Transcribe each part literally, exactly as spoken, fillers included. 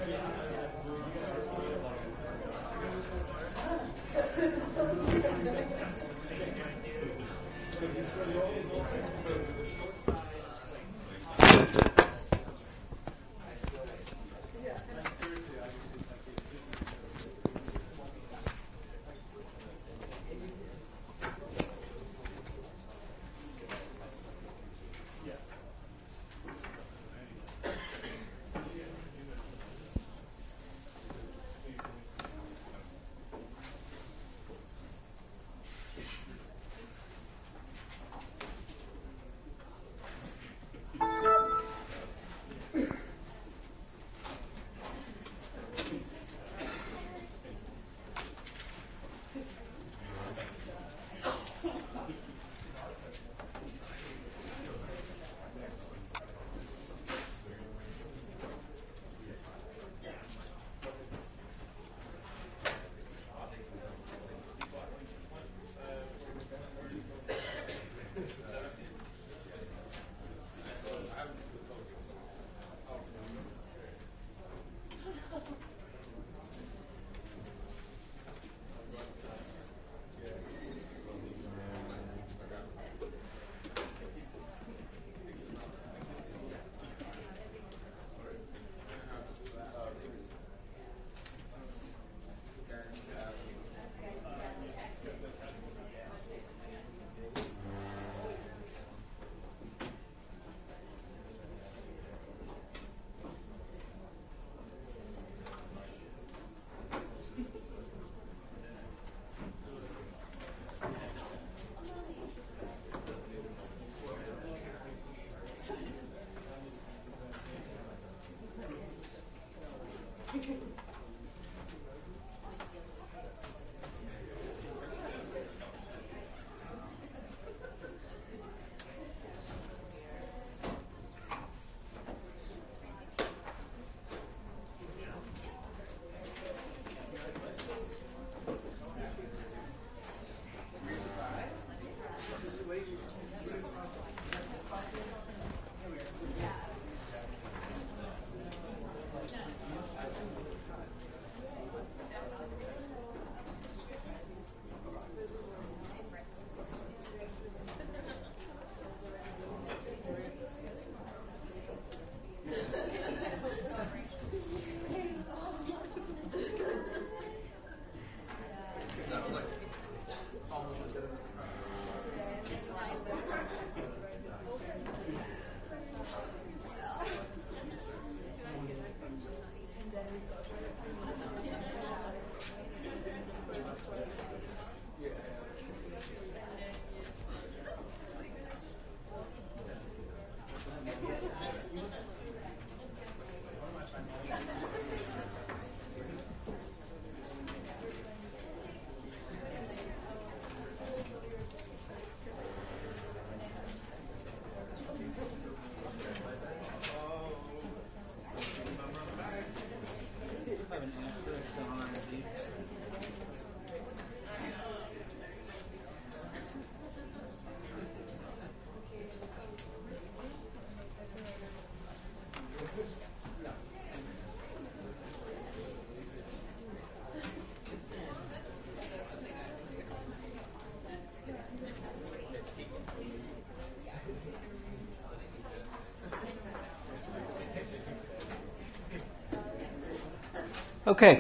Okay.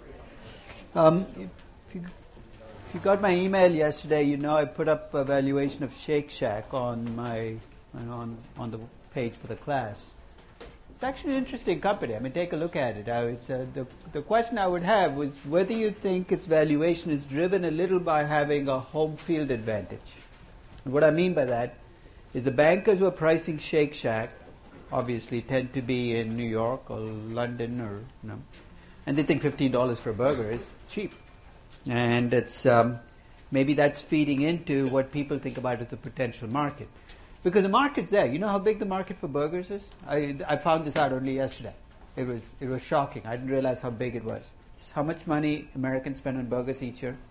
Um, if, you, if you got my email yesterday, you know I put up a valuation of Shake Shack on my you know, on on the page for the class. It's actually an interesting company. I mean, take a look at it. I was, uh, the the question I would have was whether you think its valuation is driven a little by having a home field advantage. And what I mean by that is the bankers who are pricing Shake Shack obviously tend to be in New York or London or you know. And they think fifteen dollars for a burger is cheap. And it's um, maybe that's feeding into what people think about as a potential market. Because the market's there. You know how big the market for burgers is? I, I found this out only yesterday. It was it was shocking. I didn't realize how big it was. Just how much money Americans spend on burgers each year?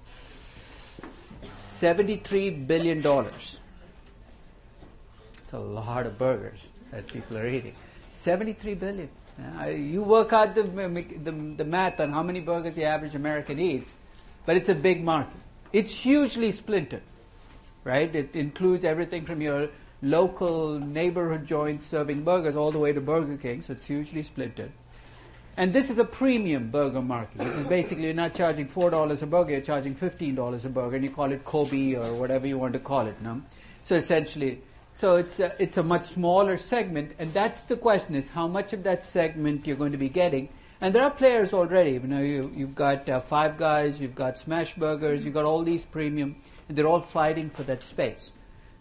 seventy-three billion dollars. It's a lot of burgers that people are eating. seventy-three billion dollars. Uh, you work out the, the, the math on how many burgers the average American eats, but it's a big market. It's hugely splintered, right? It includes everything from your local neighborhood joint serving burgers all the way to Burger King, so it's hugely splintered. And this is a premium burger market. This is basically you're not charging four dollars a burger, you're charging fifteen dollars a burger, and you call it Kobe or whatever you want to call it. No? So essentially, so it's a, it's a much smaller segment, and that's the question: is how much of that segment you're going to be getting. And there are players already. You know, you, you've got uh, Five Guys, you've got Smash Burgers, you've got all these premium, and they're all fighting for that space.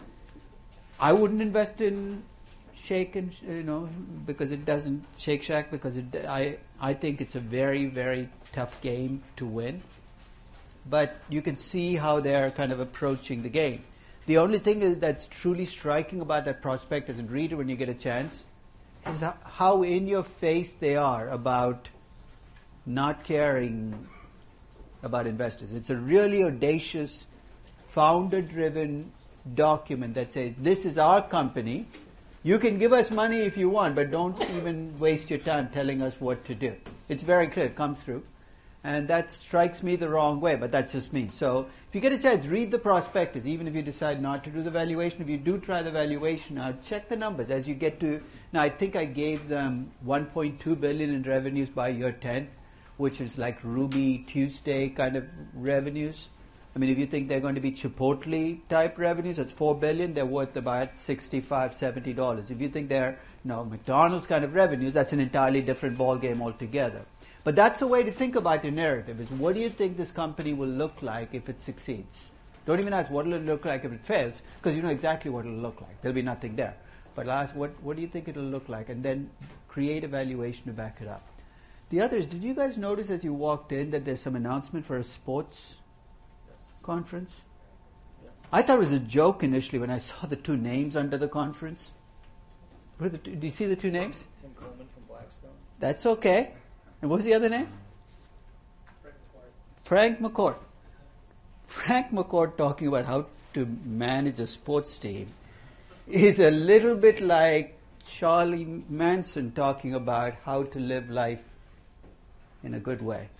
I wouldn't invest in Shake and you know because it doesn't Shake Shack because it I I think it's a very very tough game to win. But you can see how they're kind of approaching the game. The only thing is that's truly striking about that prospect as a reader when you get a chance is how in your face they are about not caring about investors. It's a really audacious, founder-driven document that says, this is our company. You can give us money if you want, but don't even waste your time telling us what to do. It's very clear. It comes through. And that strikes me the wrong way, but that's just me. So if you get a chance, read the prospectus, even if you decide not to do the valuation. If you do try the valuation out, check the numbers as you get to... Now, I think I gave them one point two billion dollars in revenues by year ten, which is like Ruby Tuesday kind of revenues. I mean, if you think they're going to be Chipotle-type revenues, that's four billion dollars. They're worth about sixty-five dollars, seventy dollars. If you think they're you know, McDonald's kind of revenues, that's an entirely different ballgame altogether. But that's a way to think about your narrative, is what do you think this company will look like if it succeeds? Don't even ask what will it look like if it fails, because you know exactly what it will look like. There'll be nothing there. But ask what, what do you think it will look like, and then create a valuation to back it up. The others, did you guys notice as you walked in that there's some announcement for a sports yes. conference? Yeah. I thought it was a joke initially when I saw the two names under the conference. What are the two, do you see the two names? Tim Coleman from Blackstone. That's okay. And what was the other name? Frank McCourt. Frank McCourt. Frank McCourt talking about how to manage a sports team is a little bit like Charlie Manson talking about how to live life in a good way.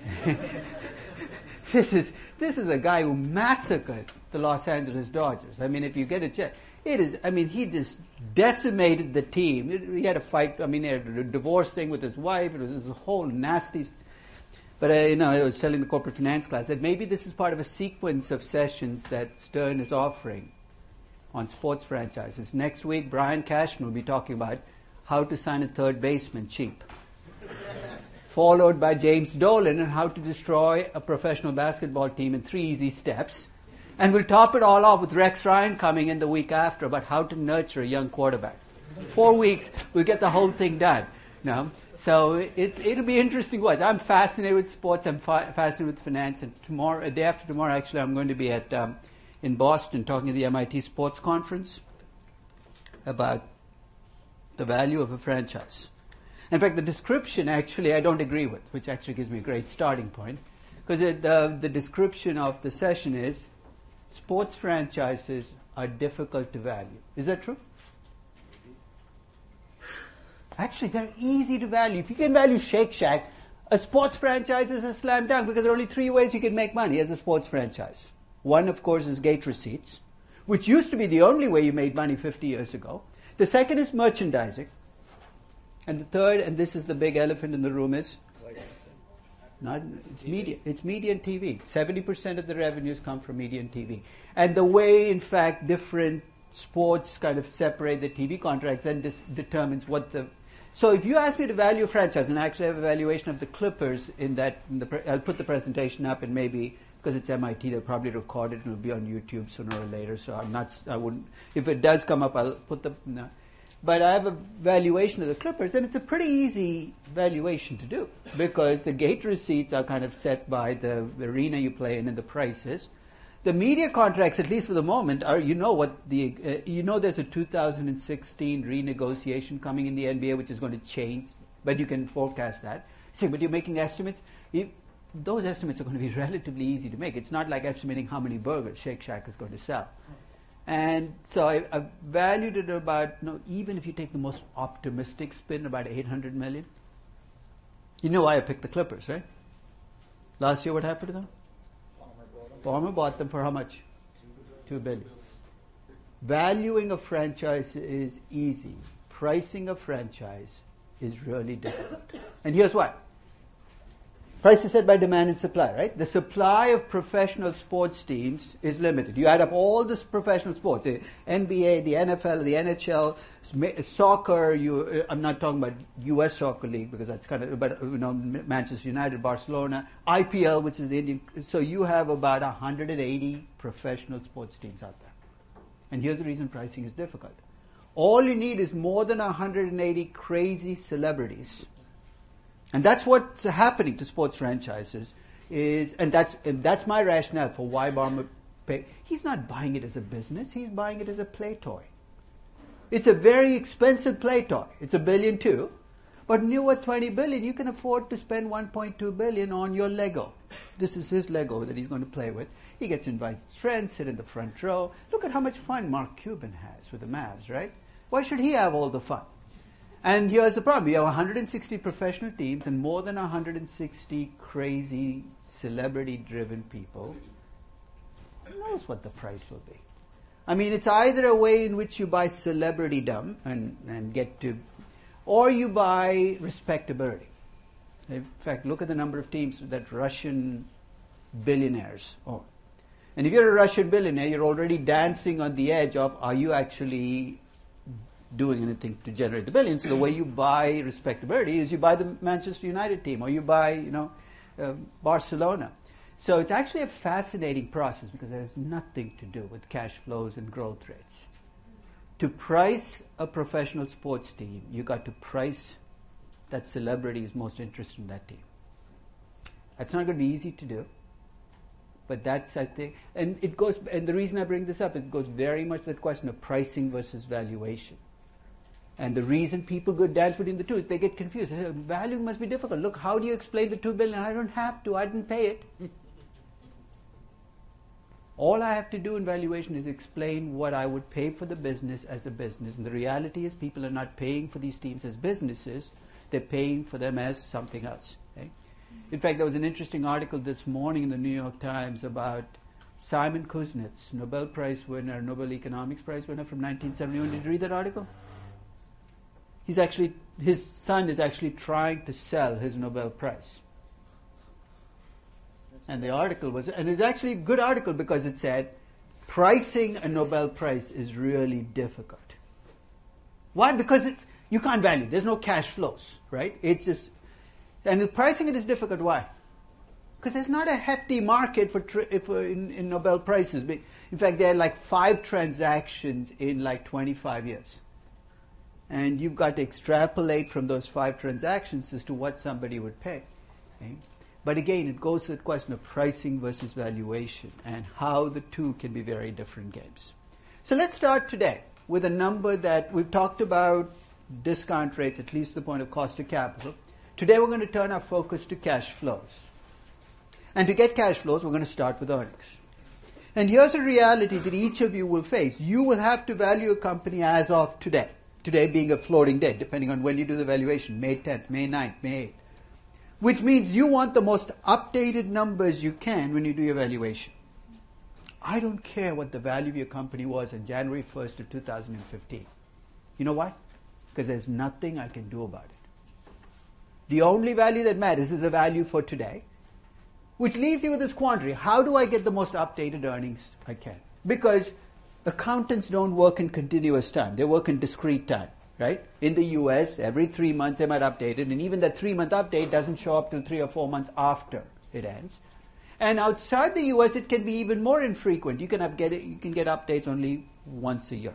this is this is a guy who massacred the Los Angeles Dodgers. I mean, if you get a chance, it is. I mean, he just decimated the team. It, he had a fight. I mean, he had a divorce thing with his wife. It was this whole nasty. St- but uh, you know, I was telling the corporate finance class that maybe this is part of a sequence of sessions that Stern is offering on sports franchises. Next week, Brian Cashman will be talking about how to sign a third baseman cheap. Followed by James Dolan on how to destroy a professional basketball team in three easy steps. And we'll top it all off with Rex Ryan coming in the week after about how to nurture a young quarterback. Four weeks, we'll get the whole thing done. No? So it, it'll be interesting watch. I'm fascinated with sports. I'm fa- fascinated with finance. And tomorrow, a day after tomorrow, actually, I'm going to be at um, in Boston talking at the M I T Sports Conference about the value of a franchise. In fact, the description, actually, I don't agree with, which actually gives me a great starting point. Because the, the description of the session is, sports franchises are difficult to value. Is that true? Actually, they're easy to value. If you can value Shake Shack, a sports franchise is a slam dunk because there are only three ways you can make money as a sports franchise. One, of course, is gate receipts, which used to be the only way you made money fifty years ago. The second is merchandising. And the third, and this is the big elephant in the room, is not, it's media. It's media and T V. seventy percent of the revenues come from media and T V. And the way, in fact, different sports kind of separate the T V contracts then dis- determines what the... So if you ask me to value a franchise, and I actually have a valuation of the Clippers in that, in the pre- I'll put the presentation up, and maybe, because it's M I T, they'll probably record it and it'll be on YouTube sooner or later, so I'm not, I wouldn't, if it does come up, I'll put the... No. But I have a valuation of the Clippers, and it's a pretty easy valuation to do because the gate receipts are kind of set by the arena you play in and the prices. The media contracts, at least for the moment, are you know what the uh, you know there's a two thousand sixteen renegotiation coming in the N B A which is going to change, but you can forecast that. See, but you're making estimates. If, those estimates are going to be relatively easy to make. It's not like estimating how many burgers Shake Shack is going to sell. And so I, I valued it about, no, even if you take the most optimistic spin, about eight hundred million. You know why I picked the Clippers, right? Last year, what happened to them? Farmer bought them for how much? Two billion. Valuing a franchise is easy. Pricing a franchise is really difficult. And here's why. Price is set by demand and supply, right? The supply of professional sports teams is limited. You add up all this professional sports, the N B A, the N F L, the N H L, soccer. You, I'm not talking about U S Soccer League because that's kind of, but you know, Manchester United, Barcelona, I P L, which is the Indian. So you have about one hundred eighty professional sports teams out there. And here's the reason pricing is difficult. All you need is more than one hundred eighty crazy celebrities. And that's what's happening to sports franchises, is, and that's and that's my rationale for why Ballmer pay. He's not buying it as a business; he's buying it as a play toy. It's a very expensive play toy. It's a billion too, but when you're worth twenty billion, you can afford to spend one point two billion on your Lego. This is his Lego that he's going to play with. He gets to invite his friends, sit in the front row. Look at how much fun Mark Cuban has with the Mavs, right? Why should he have all the fun? And here's the problem. You have one hundred sixty professional teams and more than one hundred sixty crazy celebrity-driven people. Who knows what the price will be? I mean, it's either a way in which you buy celebrity-dom and, and get to, or you buy respectability. In fact, look at the number of teams that Russian billionaires own. And if you're a Russian billionaire, you're already dancing on the edge of, are you actually doing anything to generate the billions? So the way you buy respectability is you buy the Manchester United team, or you buy, you know, uh, Barcelona. So it's actually a fascinating process because there's nothing to do with cash flows and growth rates. To price a professional sports team, you got to price that celebrity is most interested in that team. That's not going to be easy to do. But that's, I think, and it goes, and the reason I bring this up is it goes very much to the question of pricing versus valuation. And the reason people go dance between the two is they get confused. They say, valuing must be difficult. Look, how do you explain the two billion? I don't have to. I didn't pay it. All I have to do in valuation is explain what I would pay for the business as a business. And the reality is people are not paying for these teams as businesses. They're paying for them as something else. Okay? In fact, there was an interesting article this morning in the New York Times about Simon Kuznets, Nobel Prize winner, Nobel Economics Prize winner from nineteen seventy-one. Did you read that article? He's actually, his son is actually trying to sell his Nobel Prize. And the article was, and it's actually a good article because it said, pricing a Nobel Prize is really difficult. Why? Because it's, you can't value. There's no cash flows, right? It's just, and the pricing it is difficult. Why? Because there's not a hefty market for, tri- for in, in Nobel Prizes. In fact, there are like five transactions in like twenty-five years. And you've got to extrapolate from those five transactions as to what somebody would pay. Okay? But again, it goes to the question of pricing versus valuation and how the two can be very different games. So let's start today with a number that we've talked about discount rates, at least to the point of cost of capital. Today we're going to turn our focus to cash flows. And to get cash flows, we're going to start with earnings. And here's a reality that each of you will face. You will have to value a company as of today. Today being a floating date, depending on when you do the valuation, May tenth, May ninth, May eighth. Which means you want the most updated numbers you can when you do your valuation. I don't care what the value of your company was on January first of two thousand fifteen. You know why? Because there's nothing I can do about it. The only value that matters is the value for today, which leaves you with this quandary. How do I get the most updated earnings I can? Because accountants don't work in continuous time. They work in discrete time, right? In the U S, every three months they might update it, and even that three-month update doesn't show up till three or four months after it ends. And outside the U S, it can be even more infrequent. You can have get it, you can get updates only once a year.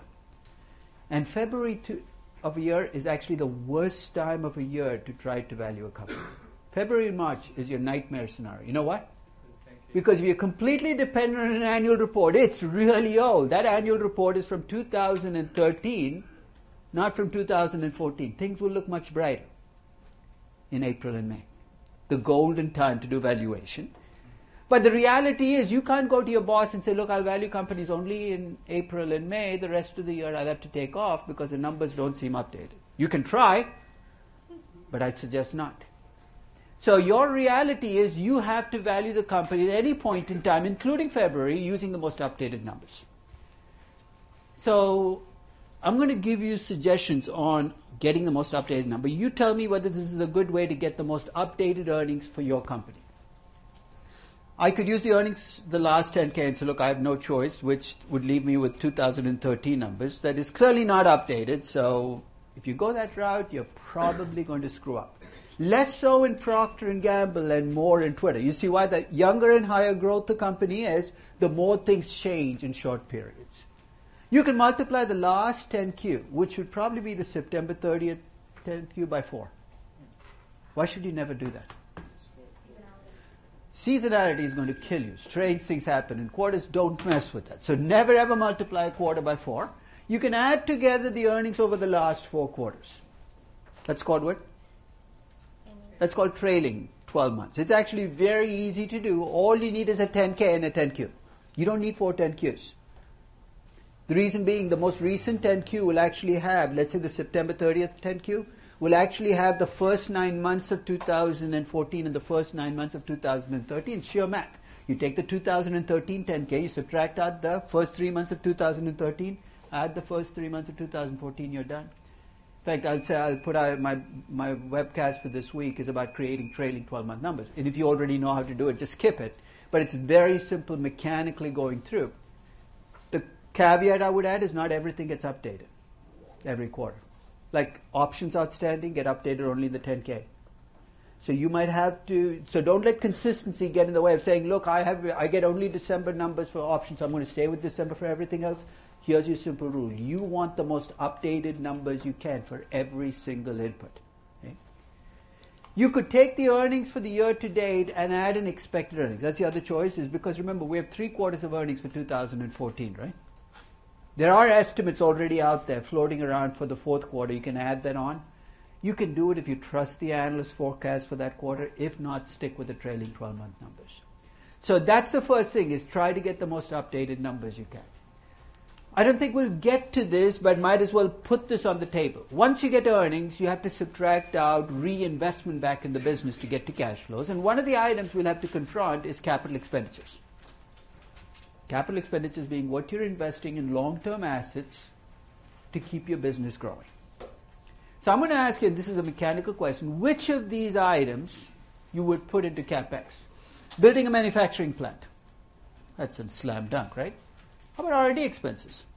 And February to, of a year is actually the worst time of a year to try to value a company. February and March is your nightmare scenario. You know why? Because we are completely dependent on an annual report. It's really old. That annual report is from two thousand thirteen, not from two thousand fourteen. Things will look much brighter in April and May. The golden time to do valuation. But the reality is you can't go to your boss and say, look, I'll value companies only in April and May. The rest of the year I'll have to take off because the numbers don't seem updated. You can try, but I'd suggest not. So your reality is you have to value the company at any point in time, including February, using the most updated numbers. So I'm going to give you suggestions on getting the most updated number. You tell me whether this is a good way to get the most updated earnings for your company. I could use the earnings, the last ten K, and say, look, I have no choice, which would leave me with two thousand thirteen numbers. That is clearly not updated, so if you go that route, you're probably going to screw up. Less so in Procter and Gamble and more in Twitter. You see why? The younger and higher growth the company is, the more things change in short periods. You can multiply the last ten Q, which would probably be the September thirtieth ten Q, by four. Why should you never do that? Seasonality is going to kill you. Strange things happen in quarters. Don't mess with that. So never ever multiply a quarter by four. You can add together the earnings over the last four quarters. That's called what? That's called trailing twelve months. It's actually very easy to do. All you need is a ten K and a ten Q. You don't need four ten Qs. The reason being, the most recent ten Q will actually have, let's say the September thirtieth ten Q, will actually have the first nine months of two thousand fourteen and the first nine months of two thousand thirteen. Sheer math. You take the two thousand thirteen ten K, you subtract out the first three months of two thousand thirteen, add the first three months of two thousand fourteen, you're done. In fact, I'll say I'll put out my, my webcast for this week is about creating trailing twelve-month numbers. And if you already know how to do it, just skip it. But it's very simple mechanically going through. The caveat I would add is not everything gets updated every quarter. Like options outstanding get updated only in the ten K. So you might have to, so don't let consistency get in the way of saying, look, I have, I get only December numbers for options, so I'm going to stay with December for everything else. Here's your simple rule. You want the most updated numbers you can for every single input. Okay? You could take the earnings for the year to date and add an expected earnings. That's the other choice, is because remember, we have three quarters of earnings for two thousand fourteen, right? There are estimates already out there floating around for the fourth quarter. You can add that on. You can do it if you trust the analyst forecast for that quarter. If not, stick with the trailing twelve-month numbers. So that's the first thing, is try to get the most updated numbers you can. I don't think we'll get to this, but might as well put this on the table. Once you get earnings, you have to subtract out reinvestment back in the business to get to cash flows. And one of the items we'll have to confront is capital expenditures. Capital expenditures being what you're investing in long-term assets to keep your business growing. So I'm going to ask you, and this is a mechanical question, which of these items you would put into CapEx? Building a manufacturing plant. That's a slam dunk, right? How about R and D expenses?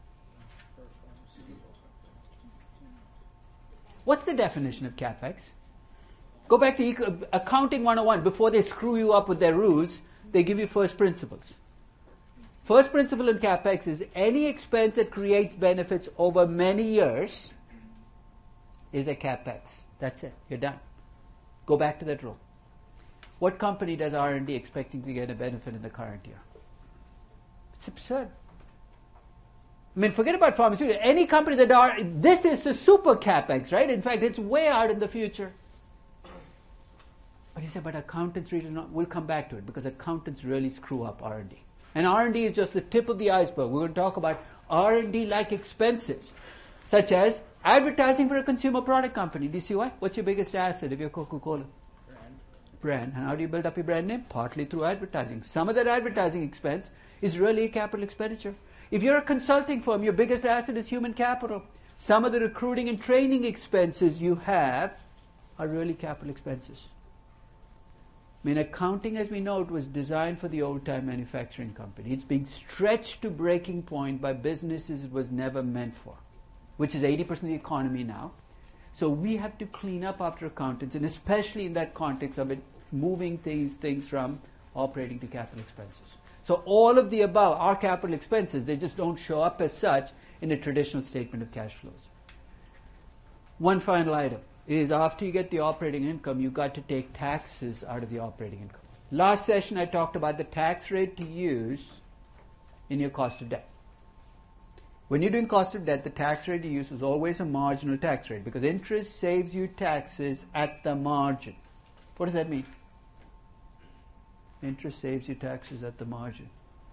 What's the definition of CapEx? Go back to eco- Accounting one oh one. Before they screw you up with their rules, they give you first principles. First principle in CapEx is any expense that creates benefits over many years is a CapEx. That's it. You're done. Go back to that rule. What company does R and D expecting to get a benefit in the current year? It's absurd. I mean, forget about pharmaceuticals. Any company that are, this is a super CapEx, right? In fact, it's way out in the future. But he said, but accountants really not, we'll come back to it, because accountants really screw up R and D. And R and D is just the tip of the iceberg. We're going to talk about R and D-like expenses, such as advertising for a consumer product company. Do you see why? What's your biggest asset if you're Coca-Cola? Brand. Brand. And how do you build up your brand name? Partly through advertising. Some of that advertising expense is really a capital expenditure. If you're a consulting firm, your biggest asset is human capital. Some of the recruiting and training expenses you have are really capital expenses. I mean, accounting, as we know, it was designed for the old-time manufacturing company. It's being stretched to breaking point by businesses it was never meant for, which is eighty percent of the economy now. So we have to clean up after accountants, and especially in that context of it, moving these things from operating to capital expenses. So all of the above are capital expenses. They just don't show up as such in a traditional statement of cash flows. One final item is, after you get the operating income, you've got to take taxes out of the operating income. Last session I talked about the tax rate to use in your cost of debt. When you're doing cost of debt, the tax rate you use is always a marginal tax rate, because interest saves you taxes at the margin. What does that mean? Interest saves you taxes at the margin.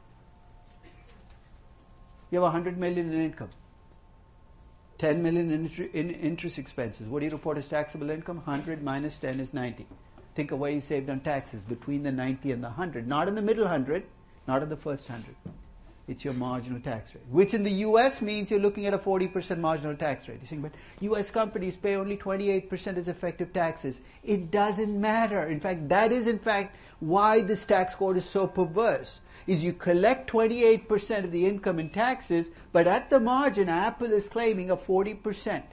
You have one hundred million in income. ten million in, in interest expenses. What do you report as taxable income? one hundred minus ten is ninety. Think of where you saved on taxes, between the ninety and the one hundred. Not in the middle one hundred, not in the first one hundred. It's your marginal tax rate, which in the U S means you're looking at a forty percent marginal tax rate. You're saying, but U S companies pay only twenty-eight percent as effective taxes. It doesn't matter. In fact, that is in fact why this tax code is so perverse, is you collect twenty-eight percent of the income in taxes, but at the margin, Apple is claiming a forty percent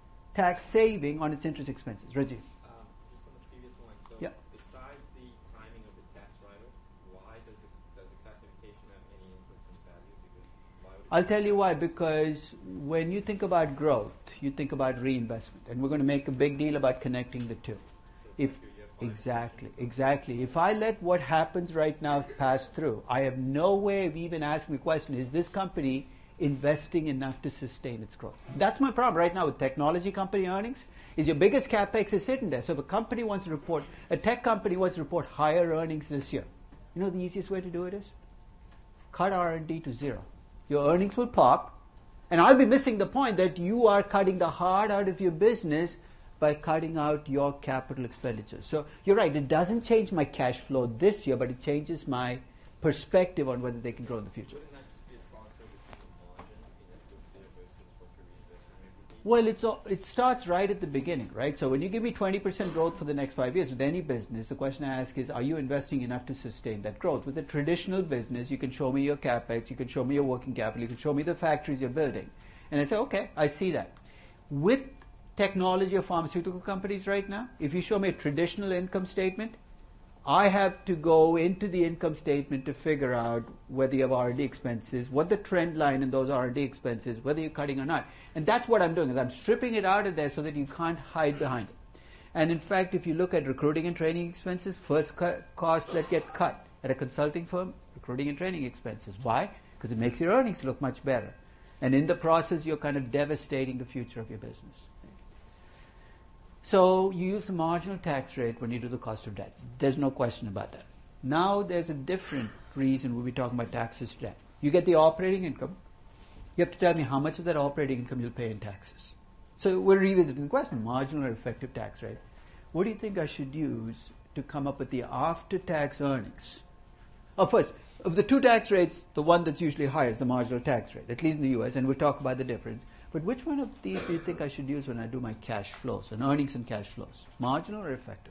tax saving on its interest expenses. Rajiv. Um, just on the previous one, so yeah. besides the timing of the tax write-off, why does the, does the classification have any influence on value? Because why would it I'll tell you why, because when you think about growth, you think about reinvestment, and we're going to make a big deal about connecting the two. So If like Exactly, exactly. If I let what happens right now pass through, I have no way of even asking the question, is this company investing enough to sustain its growth? That's my problem right now with technology company earnings, is your biggest capex is sitting there. So if a company wants to report, a tech company wants to report higher earnings this year, you know the easiest way to do it is? Cut R and D to zero. Your earnings will pop, and I'll be missing the point that you are cutting the heart out of your business by cutting out your capital expenditures. So you're right, it doesn't change my cash flow this year, but it changes my perspective on whether they can grow in the future. Wouldn't that just be a transfer between the margin in a good year versus what your reinvestment rate would be? Well, it's all, it starts right at the beginning, right? So when you give me twenty percent growth for the next five years with any business, the question I ask is, are you investing enough to sustain that growth? With a traditional business, you can show me your capex, you can show me your working capital, you can show me the factories you're building. And I say, okay, I see that. With technology or pharmaceutical companies right now, if you show me a traditional income statement, I have to go into the income statement to figure out whether you have R and D expenses, what the trend line in those R and D expenses, whether you're cutting or not. And that's what I'm doing, is I'm stripping it out of there so that you can't hide behind it. And in fact, if you look at recruiting and training expenses, first co- costs that get cut at a consulting firm, recruiting and training expenses. Why? Because it makes your earnings look much better. And in the process, you're kind of devastating the future of your business. So you use the marginal tax rate when you do the cost of debt. There's no question about that. Now there's a different reason we'll be talking about taxes to debt. You get the operating income. You have to tell me how much of that operating income you'll pay in taxes. So we're revisiting the question, marginal or effective tax rate. What do you think I should use to come up with the after-tax earnings? Oh, first, of the two tax rates, the one that's usually higher is the marginal tax rate, at least in the U S, and we'll talk about the difference. But which one of these do you think I should use when I do my cash flows, and earnings and cash flows? Marginal or effective?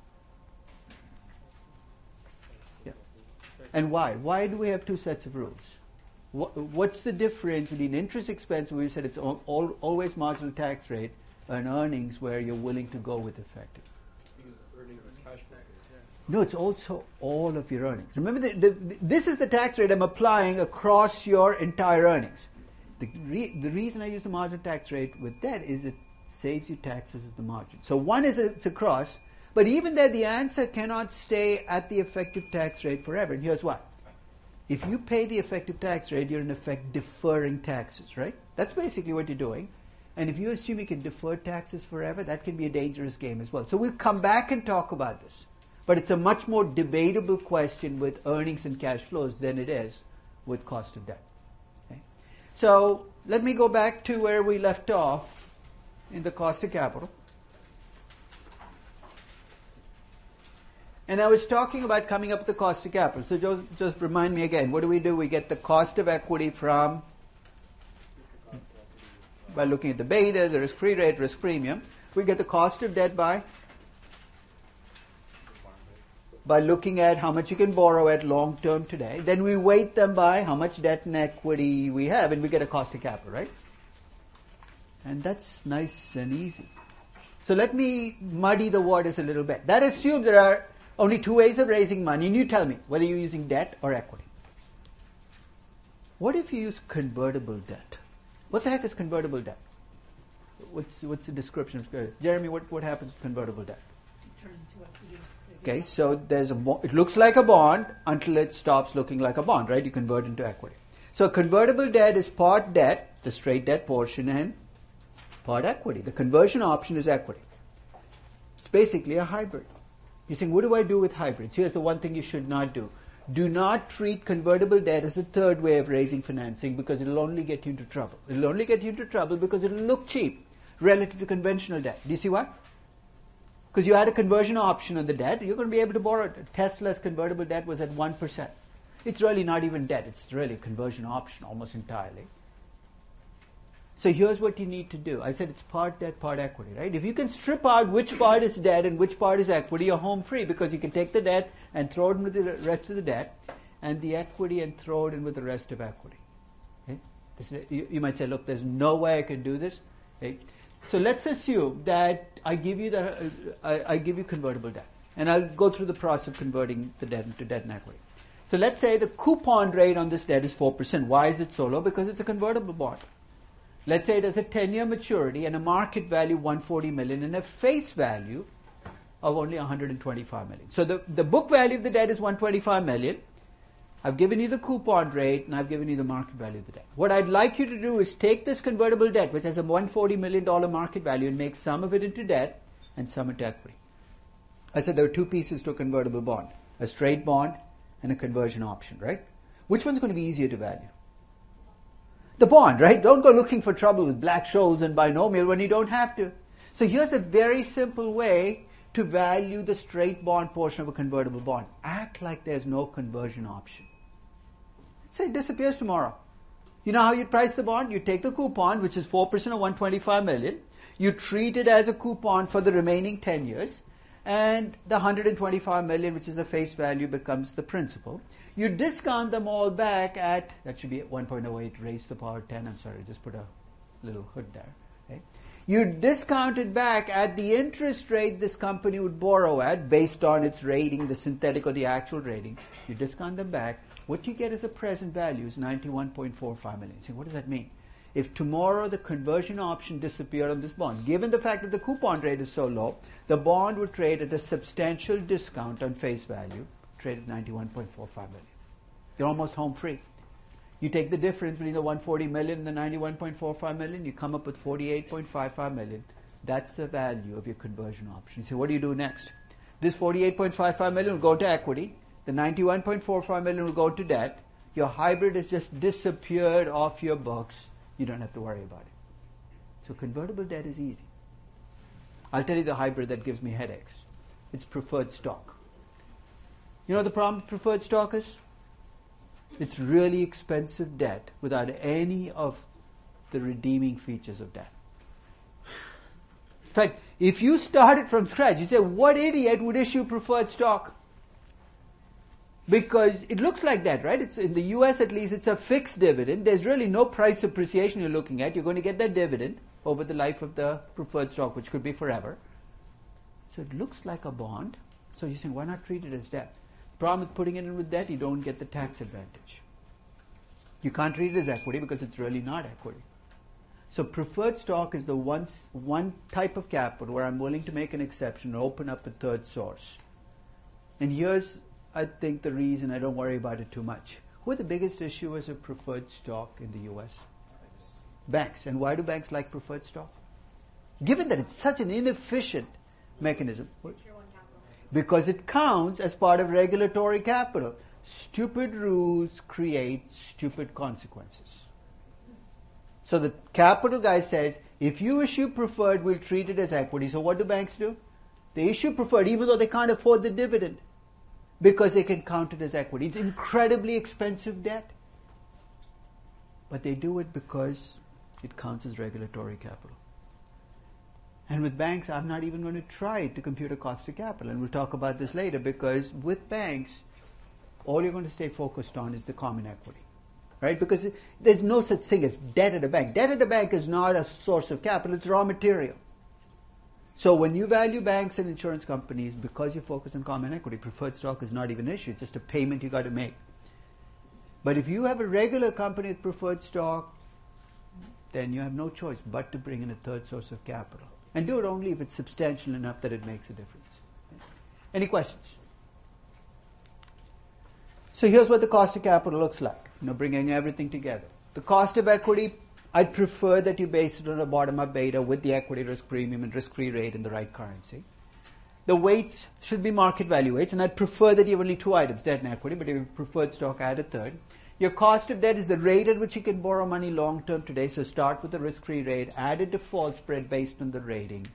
Yeah. And why? Why do we have two sets of rules? What, what's the difference between interest expense, where you said it's all, all, always marginal tax rate, and earnings where you're willing to go with effective? Because earnings is cash flow. No, it's also all of your earnings. Remember, the, the, the, this is the tax rate I'm applying across your entire earnings. The, re, the reason I use the marginal tax rate with debt is it saves you taxes at the margin. So one is a, it's across, but even there the answer cannot stay at the effective tax rate forever. And here's why. If you pay the effective tax rate, you're in effect deferring taxes, right? That's basically what you're doing. And if you assume you can defer taxes forever, that can be a dangerous game as well. So we'll come back and talk about this. But it's a much more debatable question with earnings and cash flows than it is with cost of debt. So let me go back to where we left off in the cost of capital. And I was talking about coming up with the cost of capital. So just, just remind me again, what do we do? We get the cost of equity from, by looking at the beta, the risk-free rate, risk premium. We get the cost of debt by by looking at how much you can borrow at long term today. Then we weight them by how much debt and equity we have, and we get a cost of capital, right? And that's nice and easy. So let me muddy the waters a little bit. That assumes there are only two ways of raising money, and you tell me whether you're using debt or equity. What if you use convertible debt? What the heck is convertible debt? What's what's the description of convertible? Jeremy, what, what happens with convertible debt? Turn into equity. Okay, so there's a bo- it looks like a bond until it stops looking like a bond, right? You convert into equity. So convertible debt is part debt, the straight debt portion, and part equity. The conversion option is equity. It's basically a hybrid. You're saying, what do I do with hybrids? Here's the one thing you should not do. Do not treat convertible debt as a third way of raising financing, because it'll only get you into trouble. It'll only get you into trouble because it'll look cheap relative to conventional debt. Do you see why? Because you had a conversion option on the debt, you're going to be able to borrow it. Tesla's convertible debt was at one percent. It's really not even debt, it's really a conversion option almost entirely. So here's what you need to do. I said it's part debt, part equity, right? If you can strip out which part is debt and which part is equity, you're home free, because you can take the debt and throw it in with the rest of the debt, and the equity and throw it in with the rest of equity. Okay? This is, you, you might say, look, there's no way I can do this. Okay? So let's assume that I give you the, uh, I, I give you convertible debt, and I'll go through the process of converting the debt into debt and equity. So let's say the coupon rate on this debt is four percent. Why is it so low? Because it's a convertible bond. Let's say it has a ten-year maturity and a market value of one hundred forty million dollars and a face value of only one hundred twenty-five million dollars. So the, the book value of the debt is one hundred twenty-five million dollars. I've given you the coupon rate and I've given you the market value of the debt. What I'd like you to do is take this convertible debt, which has a one hundred forty million dollars market value, and make some of it into debt and some into equity. I said there are two pieces to a convertible bond, a straight bond and a conversion option, right? Which one's going to be easier to value? The bond, right? Don't go looking for trouble with Black-Scholes and binomial when you don't have to. So here's a very simple way to value the straight bond portion of a convertible bond. Act like there's no conversion option. Say it disappears tomorrow. You know how you price the bond? You take the coupon, which is four percent of one hundred twenty-five million dollars. You treat it as a coupon for the remaining ten years. And the one hundred twenty-five million dollars, which is the face value, becomes the principal. You discount them all back at, that should be at one point oh eight raised to the power ten. I'm sorry, just put a little hood there. Okay? You discount it back at the interest rate this company would borrow at based on its rating, the synthetic or the actual rating. You discount them back. What you get as a present value is ninety-one point four five million. So what does that mean? If tomorrow the conversion option disappeared on this bond, given the fact that the coupon rate is so low, the bond would trade at a substantial discount on face value, trade at ninety-one point four five million. You're almost home free. You take the difference between the one hundred forty million and the ninety-one point four five million, you come up with forty-eight point five five million. That's the value of your conversion option. So what do you do next? This forty-eight point five five million will go to equity. The ninety-one point four five million will go to debt. Your hybrid has just disappeared off your books. You don't have to worry about it. So convertible debt is easy. I'll tell you the hybrid that gives me headaches. It's preferred stock. You know what the problem with preferred stock is? It's really expensive debt without any of the redeeming features of debt. In fact, if you started from scratch, you say, what idiot would issue preferred stock? Because it looks like that, right? It's in the U S at least, it's a fixed dividend. There's really no price appreciation you're looking at. You're going to get that dividend over the life of the preferred stock, which could be forever. So it looks like a bond. So you're saying, why not treat it as debt? The problem with putting it in with debt, you don't get the tax advantage. You can't treat it as equity because it's really not equity. So preferred stock is the one, one type of capital where I'm willing to make an exception and open up a third source. And here's, I think, the reason I don't worry about it too much. Who are the biggest issuers of preferred stock in the U S? Banks. And why do banks like preferred stock? Given that it's such an inefficient mechanism. Because it counts as part of regulatory capital. Stupid rules create stupid consequences. So the capital guy says, if you issue preferred, we'll treat it as equity. So what do banks do? They issue preferred even though they can't afford the dividend, because they can count it as equity. It's incredibly expensive debt. But they do it because it counts as regulatory capital. And with banks, I'm not even going to try to compute a cost of capital. And we'll talk about this later, because with banks, all you're going to stay focused on is the common equity. Right? Because there's no such thing as debt at a bank. Debt at a bank is not a source of capital, it's raw material. So when you value banks and insurance companies, because you focus on common equity, preferred stock is not even an issue. It's just a payment you got to make. But if you have a regular company with preferred stock, then you have no choice but to bring in a third source of capital. And do it only if it's substantial enough that it makes a difference. Any questions? So here's what the cost of capital looks like, you know, bringing everything together. The cost of equity, I'd prefer that you base it on a bottom-up beta with the equity risk premium and risk-free rate in the right currency. the weights should be market value weights, and I'd prefer that you have only two items, debt and equity, but if you preferred stock, add a third. Your cost of debt is the rate at which you can borrow money long term today, so start with the risk-free rate, add a default spread based on the rating,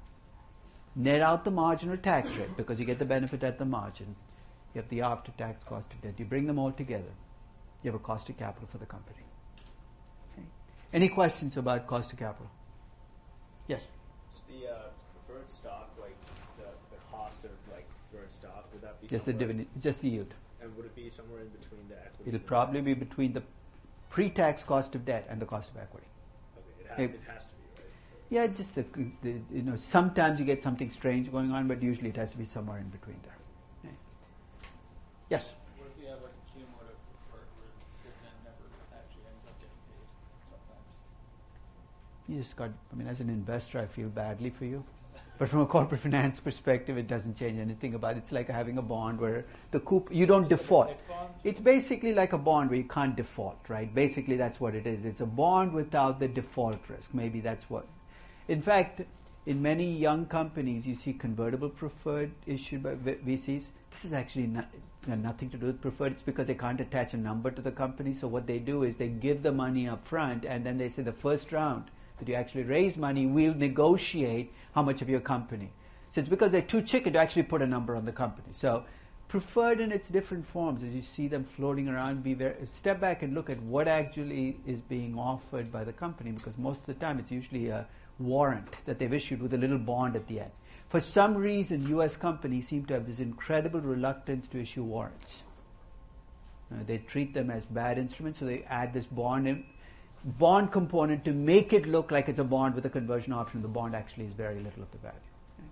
net out the marginal tax rate because you get the benefit at the margin. You have the after-tax cost of debt. You bring them all together. You have a cost of capital for the company. Okay. Any questions about cost of capital? Yes? Just the uh, preferred stock, like the, the cost of like preferred stock, would that be Just the dividend, just the yield. And would it be somewhere in between the equity? It'll probably be between the pre-tax cost of debt and the cost of equity. Okay, it, ha- it has to be, right? Yeah, it's just the, the, you know, sometimes you get something strange going on, but usually it has to be somewhere in between there. Okay. Yes? What if you have like a cumulative preferred where dividend never actually ends up getting paid sometimes? You just got, I mean, as an investor, I feel badly for you. But from a corporate finance perspective, it doesn't change anything about it. It's like having a bond where the coup, you don't default. It's basically like a bond where you can't default, right? Basically, that's what it is. It's a bond without the default risk. Maybe that's what. In fact, in many young companies, you see convertible preferred issued by V Cs. This is actually not, nothing to do with preferred. It's because they can't attach a number to the company. So what they do is they give the money up front, and then they say the first round that you actually raise money, we'll negotiate how much of your company. So it's because they're too chicken to actually put a number on the company. So preferred in its different forms, as you see them floating around, be very, step back and look at what actually is being offered by the company, because most of the time it's usually a warrant that they've issued with a little bond at the end. For some reason, U S companies seem to have this incredible reluctance to issue warrants. Uh, they treat them as bad instruments, so they add this bond in, bond component to make it look like it's a bond with a conversion option. The bond actually is very little of the value. Okay.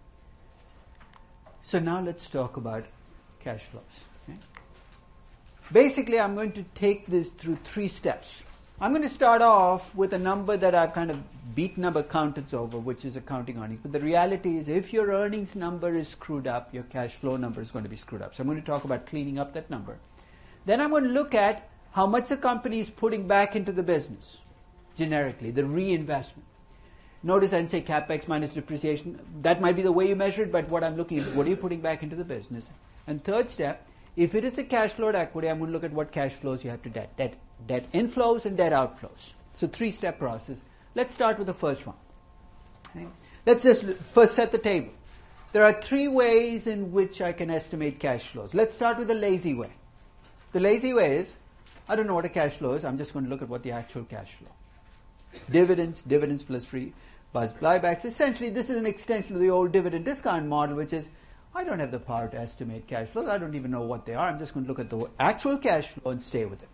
So now let's talk about cash flows. Okay. Basically, I'm going to take this through three steps. I'm going to start off with a number that I've kind of beaten up accountants over, which is accounting earnings. But the reality is, if your earnings number is screwed up, your cash flow number is going to be screwed up. So I'm going to talk about cleaning up that number. Then I'm going to look at how much the company is putting back into the business, generically, the reinvestment. Notice I didn't say capex minus depreciation. That might be the way you measure it, but what I'm looking at is what are you putting back into the business. And third step, if it is a cash flow to equity, I'm going to look at what cash flows you have to debt. Debt, debt inflows and debt outflows. So three-step process. Let's start with the first one. Okay. Let's just first set the table. There are three ways in which I can estimate cash flows. Let's start with the lazy way. The lazy way is, I don't know what a cash flow is. I'm just going to look at what the actual cash flow. Dividends, dividends plus free plus buybacks. Essentially, this is an extension of the old dividend discount model, which is, I don't have the power to estimate cash flows. I don't even know what they are. I'm just going to look at the actual cash flow and stay with it.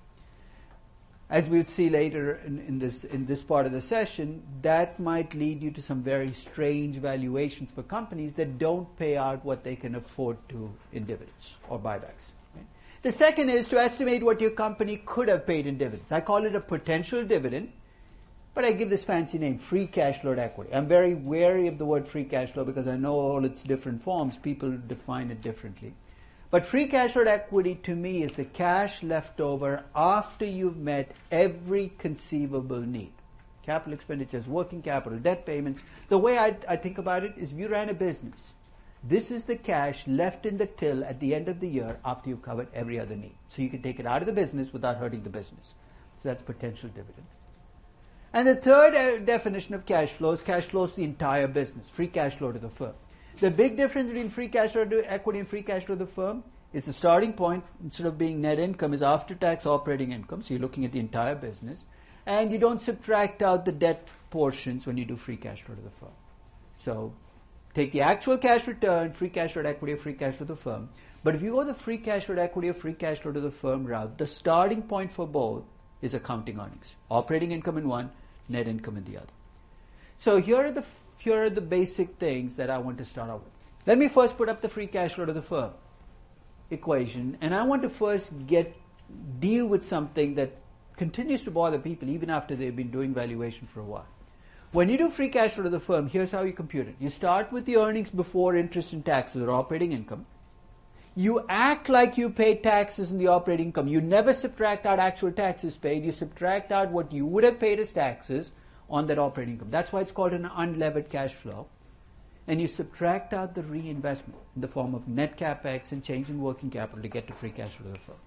As we'll see later in, in this in this part of the session, that might lead you to some very strange valuations for companies that don't pay out what they can afford to in dividends or buybacks. Okay? The second is to estimate what your company could have paid in dividends. I call it a potential dividend, but I give this fancy name, free cash flow to equity. I'm very wary of the word free cash flow because I know all its different forms. People define it differently. But free cash flow to equity to me is the cash left over after you've met every conceivable need. Capital expenditures, working capital, debt payments. The way I, I think about it is if you ran a business, this is the cash left in the till at the end of the year after you've covered every other need. So you can take it out of the business without hurting the business. So that's potential dividend. And the third uh, definition of cash flow is cash flows to the entire business, free cash flow to the firm. The big difference between free cash flow to equity and free cash flow to the firm is the starting point, instead of being net income, is after-tax operating income. So you're looking at the entire business. And you don't subtract out the debt portions when you do free cash flow to the firm. So take the actual cash return, free cash flow to equity or free cash flow to the firm. But if you go the free cash flow to equity or free cash flow to the firm route, the starting point for both is accounting earnings. Operating income in one, net income in the other. So here are the here are the basic things that I want to start out with. Let me first put up the free cash flow to the firm equation, and I want to first get deal with something that continues to bother people even after they've been doing valuation for a while. When you do free cash flow to the firm, here's how you compute it. You start with the earnings before interest and taxes or operating income. You act like you paid taxes on the operating income. You never subtract out actual taxes paid. You subtract out what you would have paid as taxes on that operating income. That's why it's called an unlevered cash flow. and you subtract out the reinvestment in the form of net capex and change in working capital to get to free cash flow of the firm.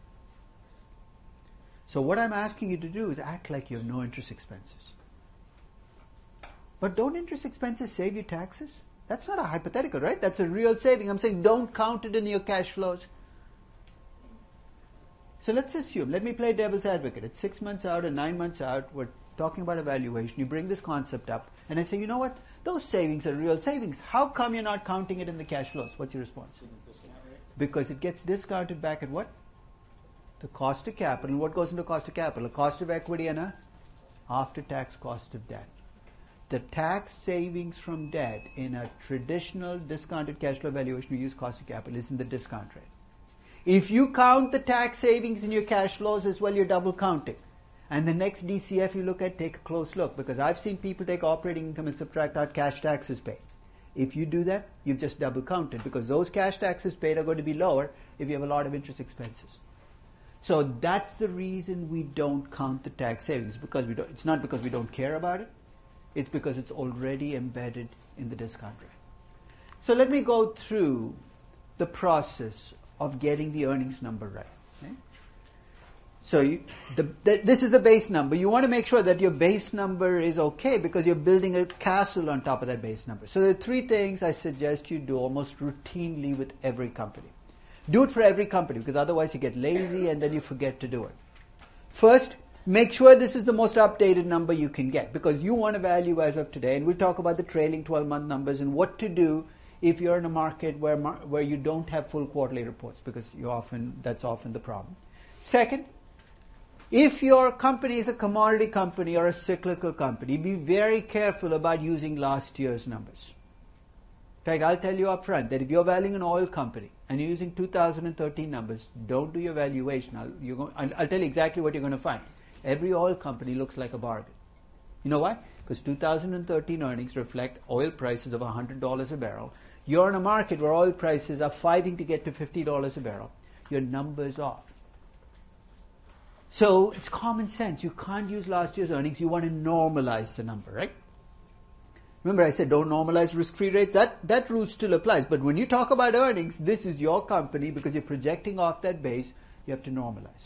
So what I'm asking you to do is act like you have no interest expenses. But don't interest expenses save you taxes? That's not a hypothetical, right? That's a real saving. I'm saying don't count it in your cash flows. So let's assume, let me play devil's advocate. It's six months out or nine months out. We're talking about evaluation. You bring this concept up, and I say, you know what? Those savings are real savings. How come you're not counting it in the cash flows? What's your response? Because it gets discounted back at what? The cost of capital. What goes into cost of capital? A cost of equity and a after-tax cost of debt. The tax savings from debt in a traditional discounted cash flow valuation, we use cost of capital, is in the discount rate. If you count the tax savings in your cash flows as well, you're double counting. And the next D C F you look at, take a close look, because I've seen people take operating income and subtract out cash taxes paid. If you do that, you've just double counted, because those cash taxes paid are going to be lower if you have a lot of interest expenses. So that's the reason we don't count the tax savings, because we don't, it's not because we don't care about it, it's because it's already embedded in the discount rate. So let me go through the process of getting the earnings number right. Okay? So you, the, the, this is the base number. You want to make sure that your base number is okay, because you're building a castle on top of that base number. So there are three things I suggest you do almost routinely with every company. Do it for every company, because otherwise you get lazy and then you forget to do it. First, make sure this is the most updated number you can get, because you want a value as of today, and we'll talk about the trailing twelve-month numbers and what to do if you're in a market where where you don't have full quarterly reports, because you often that's often the problem. Second, if your company is a commodity company or a cyclical company, be very careful about using last year's numbers. In fact, I'll tell you up front that if you're valuing an oil company and you're using two thousand thirteen numbers, don't do your valuation. I'll, you're going, I'll, I'll tell you exactly what you're going to find. Every oil company looks like a bargain. You know why? Because two thousand thirteen earnings reflect oil prices of one hundred dollars a barrel. You're in a market where oil prices are fighting to get to fifty dollars a barrel. Your number's off. So it's common sense. You can't use last year's earnings. You want to normalize the number, right? Remember I said don't normalize risk-free rates? That, that rule still applies. But when you talk about earnings, this is your company, because you're projecting off that base, you have to normalize.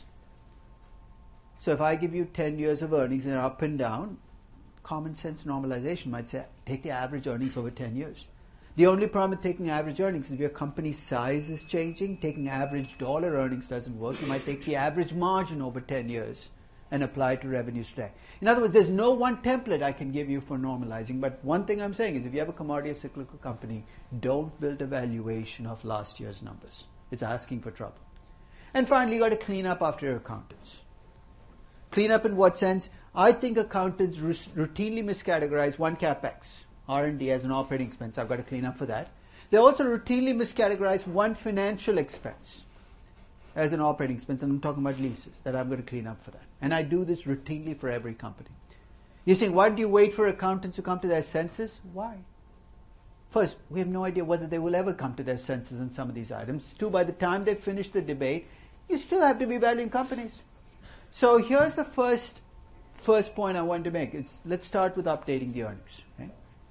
So if I give you ten years of earnings and they're up and down, common sense normalization might say take the average earnings over ten years. The only problem with taking average earnings is if your company size is changing, taking average dollar earnings doesn't work. You might take the average margin over ten years and apply it to revenues today. In other words, there's no one template I can give you for normalizing, but one thing I'm saying is if you have a commodity or cyclical company, don't build a valuation of last year's numbers. It's asking for trouble. And finally, you got to clean up after your accountants. Clean up in what sense? I think accountants r- routinely miscategorize one capex, R and D, as an operating expense. I've got to clean up for that. They also routinely miscategorize one financial expense as an operating expense, and I'm talking about leases, that I'm going to clean up for that. And I do this routinely for every company. You're saying, why do you wait for accountants to come to their senses? Why? First, we have no idea whether they will ever come to their senses on some of these items. Two, by the time they finish the debate, you still have to be valuing companies. So here's the first first point I want to make. Is let's start with updating the earnings. Okay?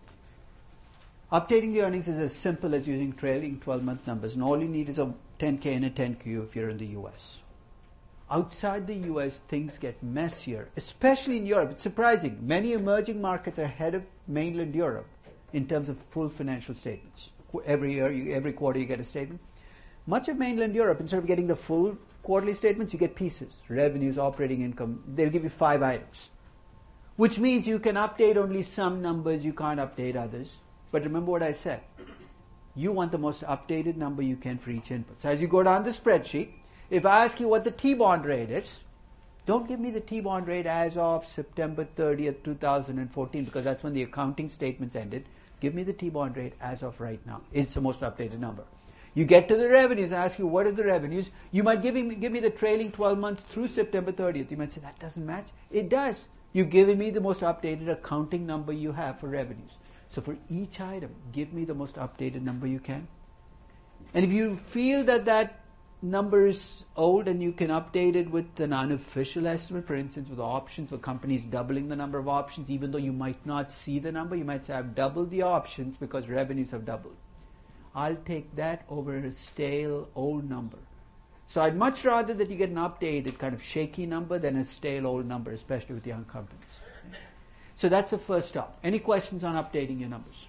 Updating the earnings is as simple as using trailing twelve-month numbers, and all you need is a ten K and a ten Q if you're in the U S. Outside the U S, things get messier, especially in Europe. It's surprising. Many emerging markets are ahead of mainland Europe in terms of full financial statements. Every year, you, every quarter you get a statement. Much of mainland Europe, instead of getting the full quarterly statements, you get pieces, revenues, operating income. They'll give you five items, which means you can update only some numbers, you can't update others. But remember what I said. You want the most updated number you can for each input. So as you go down the spreadsheet, if I ask you what the T-bond rate is, don't give me the T-bond rate as of September thirtieth, two thousand fourteen, because that's when the accounting statements ended. Give me the T-bond rate as of right now. It's the most updated number. You get to the revenues, I ask you, what are the revenues? You might give me, give me the trailing twelve months through September thirtieth. You might say, that doesn't match. It does. You've given me the most updated accounting number you have for revenues. So for each item, give me the most updated number you can. And if you feel that that number is old and you can update it with an unofficial estimate, for instance, with options, for companies doubling the number of options, even though you might not see the number, you might say, I've doubled the options because revenues have doubled. I'll take that over a stale, old number. So I'd much rather that you get an updated, kind of shaky number than a stale, old number, especially with young companies. So that's the first stop. Any questions on updating your numbers?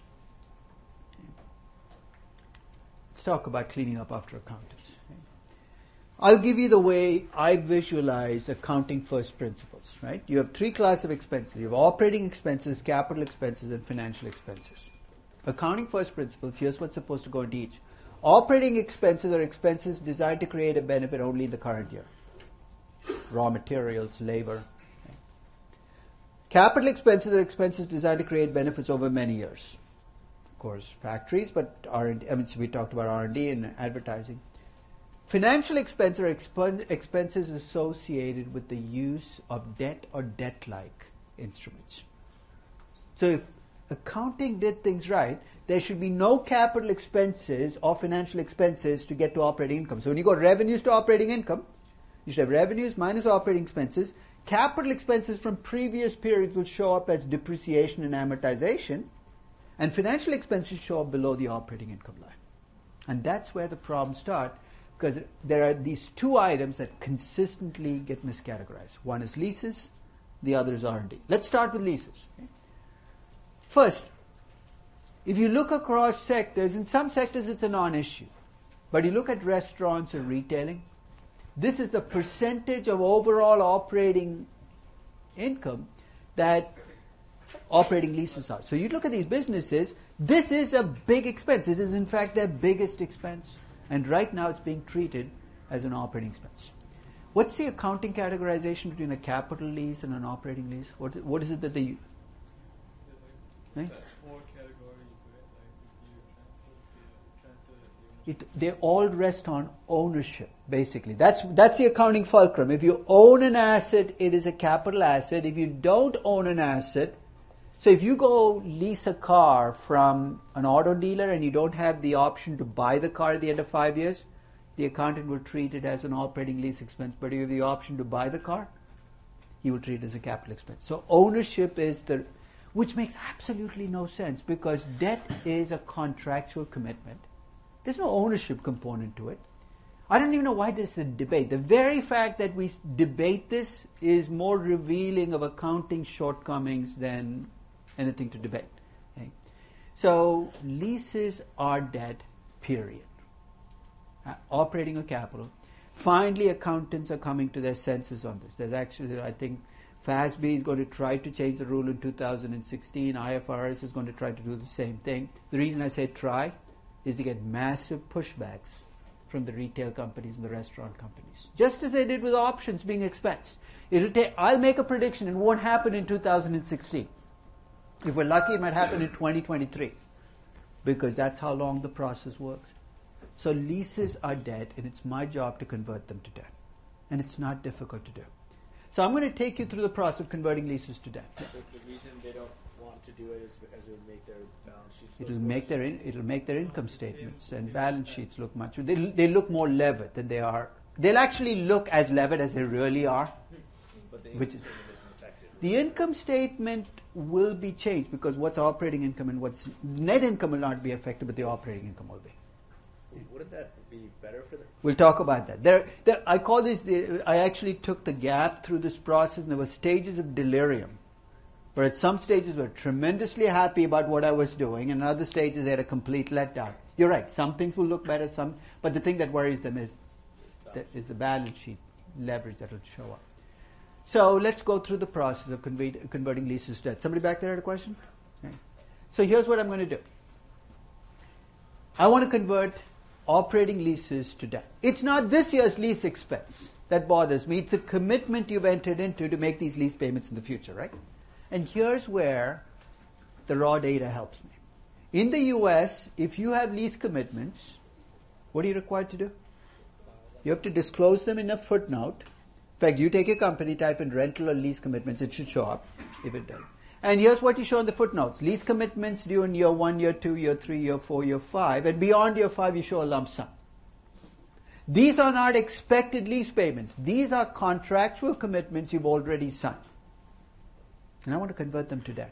Let's talk about cleaning up after accountants. I'll give you the way I visualize accounting first principles, right? You have three classes of expenses. You have operating expenses, capital expenses, and financial expenses. Accounting first principles, here's what's supposed to go into each. Operating expenses are expenses designed to create a benefit only in the current year. Raw materials, labor. Okay. Capital expenses are expenses designed to create benefits over many years. Of course, factories, but R and D, I mean, so we talked about R and D and advertising. Financial expenses are exp- expenses associated with the use of debt or debt-like instruments. So if accounting did things right, there should be no capital expenses or financial expenses to get to operating income. So when you go revenues to operating income, you should have revenues minus operating expenses. Capital expenses from previous periods will show up as depreciation and amortization, and financial expenses show up below the operating income line. And that's where the problems start, because there are these two items that consistently get miscategorized. One is leases, the other is R and D. Let's start with leases. Okay? First, if you look across sectors, in some sectors it's a non-issue. But you look at restaurants or retailing, this is the percentage of overall operating income that operating leases are. So you look at these businesses, this is a big expense. It is in fact their biggest expense. And right now it's being treated as an operating expense. What's the accounting categorization between a capital lease and an operating lease? What, what is it that they use? Like, right? Four categories, right? Like if you transfer, transfer It, they all rest on ownership, basically. That's that's the accounting fulcrum. If you own an asset, it is a capital asset. If you don't own an asset, so if you go lease a car from an auto dealer and you don't have the option to buy the car at the end of five years, the accountant will treat it as an operating lease expense. But if you have the option to buy the car, he will treat it as a capital expense. So ownership is the, which makes absolutely no sense, because debt is a contractual commitment. There's no ownership component to it. I don't even know why this is a debate. The very fact that we debate this is more revealing of accounting shortcomings than anything to debate. Okay? So leases are debt, period. Uh, operating a capital. Finally, accountants are coming to their senses on this. There's actually, I think, F A S B is going to try to change the rule in two thousand sixteen. I F R S is going to try to do the same thing. The reason I say try is to get massive pushbacks from the retail companies and the restaurant companies, just as they did with options being expensed. It'll take, I'll make a prediction, it won't happen in two thousand sixteen. If we're lucky, it might happen in twenty twenty-three, because that's how long the process works. So leases are debt, and it's my job to convert them to debt. And it's not difficult to do. So I'm going to take you through the process of converting leases to debt. So the reason they don't want to do it is because it would make their balance sheets look It'll worse. make their in, it'll make their income statements and balance sheets look much. They they look more levered than they are. They'll actually look as levered as they really are. But the Which income is- statement isn't affected. The income statement will be changed, because what's operating income and what's net income will not be affected, but the operating income will be. Wouldn't that be better for them? We'll talk about that. There, there, I call this. The, I actually took the gap through this process, and there were stages of delirium. Where at some stages we were tremendously happy about what I was doing, and in other stages they had a complete letdown. You're right. Some things will look better, some, but the thing that worries them is, the, is the balance sheet leverage that will show up. So let's go through the process of convey, converting leases to debt. Somebody back there had a question? Okay. So here's what I'm going to do. I want to convert operating leases to debt. It's not this year's lease expense that bothers me. It's a commitment you've entered into to make these lease payments in the future, right? And here's where the raw data helps me. In the U S, if you have lease commitments, what are you required to do? You have to disclose them in a footnote. In fact, you take a company, type in rental or lease commitments, it should show up if it does. And here's what you show in the footnotes. Lease commitments due in year one, year two, year three, year four, year five. And beyond year five, you show a lump sum. These are not expected lease payments. These are contractual commitments you've already signed. And I want to convert them to debt.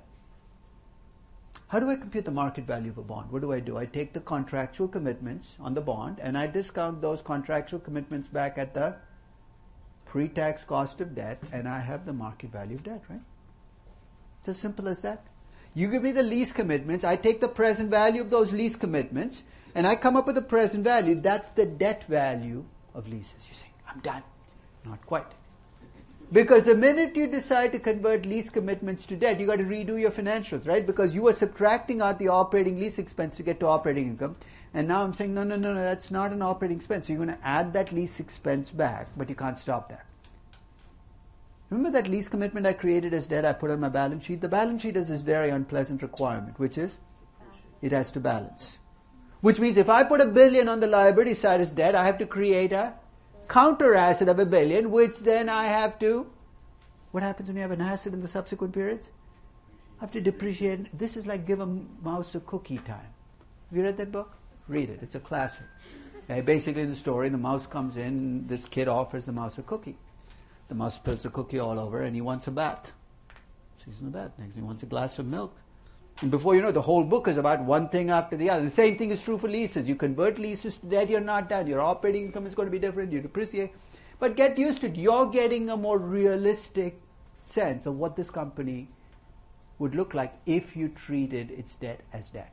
How do I compute the market value of a bond? What do I do? I take the contractual commitments on the bond and I discount those contractual commitments back at the pre-tax cost of debt, and I have the market value of debt, right? It's as simple as that. You give me the lease commitments, I take the present value of those lease commitments, and I come up with the present value. That's the debt value of leases. You say, I'm done. Not quite. Because the minute you decide to convert lease commitments to debt, you got to redo your financials, right? Because you were subtracting out the operating lease expense to get to operating income. And now I'm saying, no, no, no, no, that's not an operating expense. So you're going to add that lease expense back, but you can't stop there. Remember that lease commitment I created as debt I put on my balance sheet? The balance sheet has this very unpleasant requirement, which is it has to balance. Which means if I put a billion on the liability side as debt, I have to create a counter asset of a billion, which then I have to, what happens when you have an asset in the subsequent periods? I have to depreciate. This is like give a mouse a cookie time. Have you read that book? Read it. It's a classic. Okay, basically the story, the mouse comes in, this kid offers the mouse a cookie. The mouse spills the cookie all over and he wants a bath. So he's in the bath. Next he wants a glass of milk. And before you know, the whole book is about one thing after the other. The same thing is true for leases. You convert leases to debt, you're not done. Your operating income is going to be different. You depreciate. But get used to it. You're getting a more realistic sense of what this company would look like if you treated its debt as debt.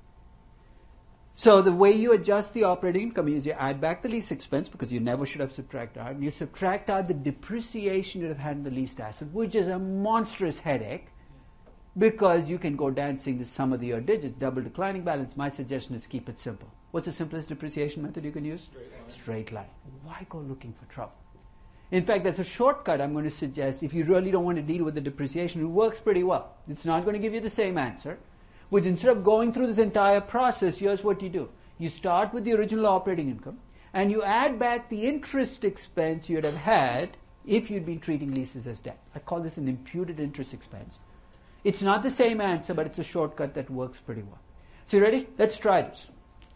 So the way you adjust the operating income is you add back the lease expense, because you never should have subtracted out. You subtract out the depreciation you'd have had in the leased asset, which is a monstrous headache, because you can go dancing the sum of the year digits, double declining balance. My suggestion is keep it simple. What's the simplest depreciation method you can use? Straight line. Straight line. Why go looking for trouble? In fact, there's a shortcut I'm going to suggest if you really don't want to deal with the depreciation. It works pretty well. It's not going to give you the same answer. Which instead of going through this entire process, here's what you do. You start with the original operating income, and you add back the interest expense you'd have had if you'd been treating leases as debt. I call this an imputed interest expense. It's not the same answer, but it's a shortcut that works pretty well. So you ready? Let's try this.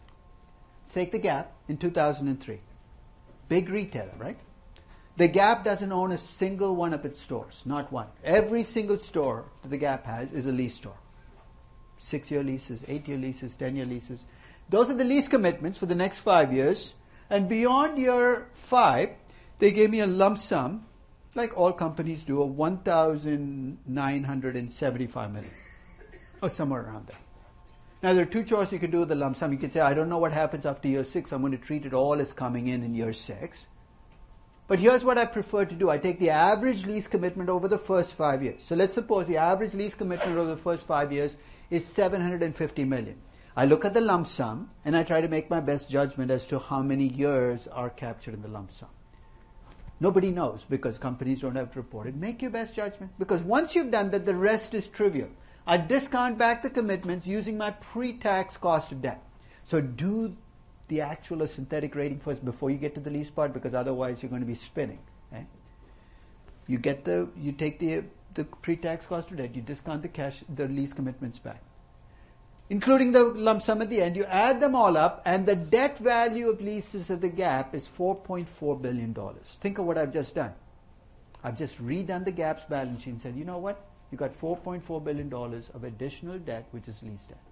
Take the Gap in two thousand three. Big retailer, right? The Gap doesn't own a single one of its stores, not one. Every single store that the Gap has is a lease store. Six-year leases, eight-year leases, ten-year leases. Those are the lease commitments for the next five years. And beyond year five, they gave me a lump sum, like all companies do, of one thousand nine hundred seventy-five million dollars, or somewhere around there. Now, there are two choices you can do with the lump sum. You can say, I don't know what happens after year six. I'm going to treat it all as coming in in year six. But here's what I prefer to do. I take the average lease commitment over the first five years. So let's suppose the average lease commitment over the first five years is seven hundred fifty million dollars. I look at the lump sum and I try to make my best judgment as to how many years are captured in the lump sum. Nobody knows because companies don't have to report it. Make your best judgment, because once you've done that, the rest is trivial. I discount back the commitments using my pre-tax cost of debt. So do the actual or synthetic rating first before you get to the lease part, because otherwise you're going to be spinning. Okay? You get the, you take the the pre-tax cost of debt, you discount the cash, the lease commitments back, including the lump sum at the end. You add them all up, and the debt value of leases at the Gap is four point four billion dollars. Think of what I've just done. I've just redone the Gap's balance sheet and said, you know what? You got four point four billion dollars of additional debt, which is lease debt.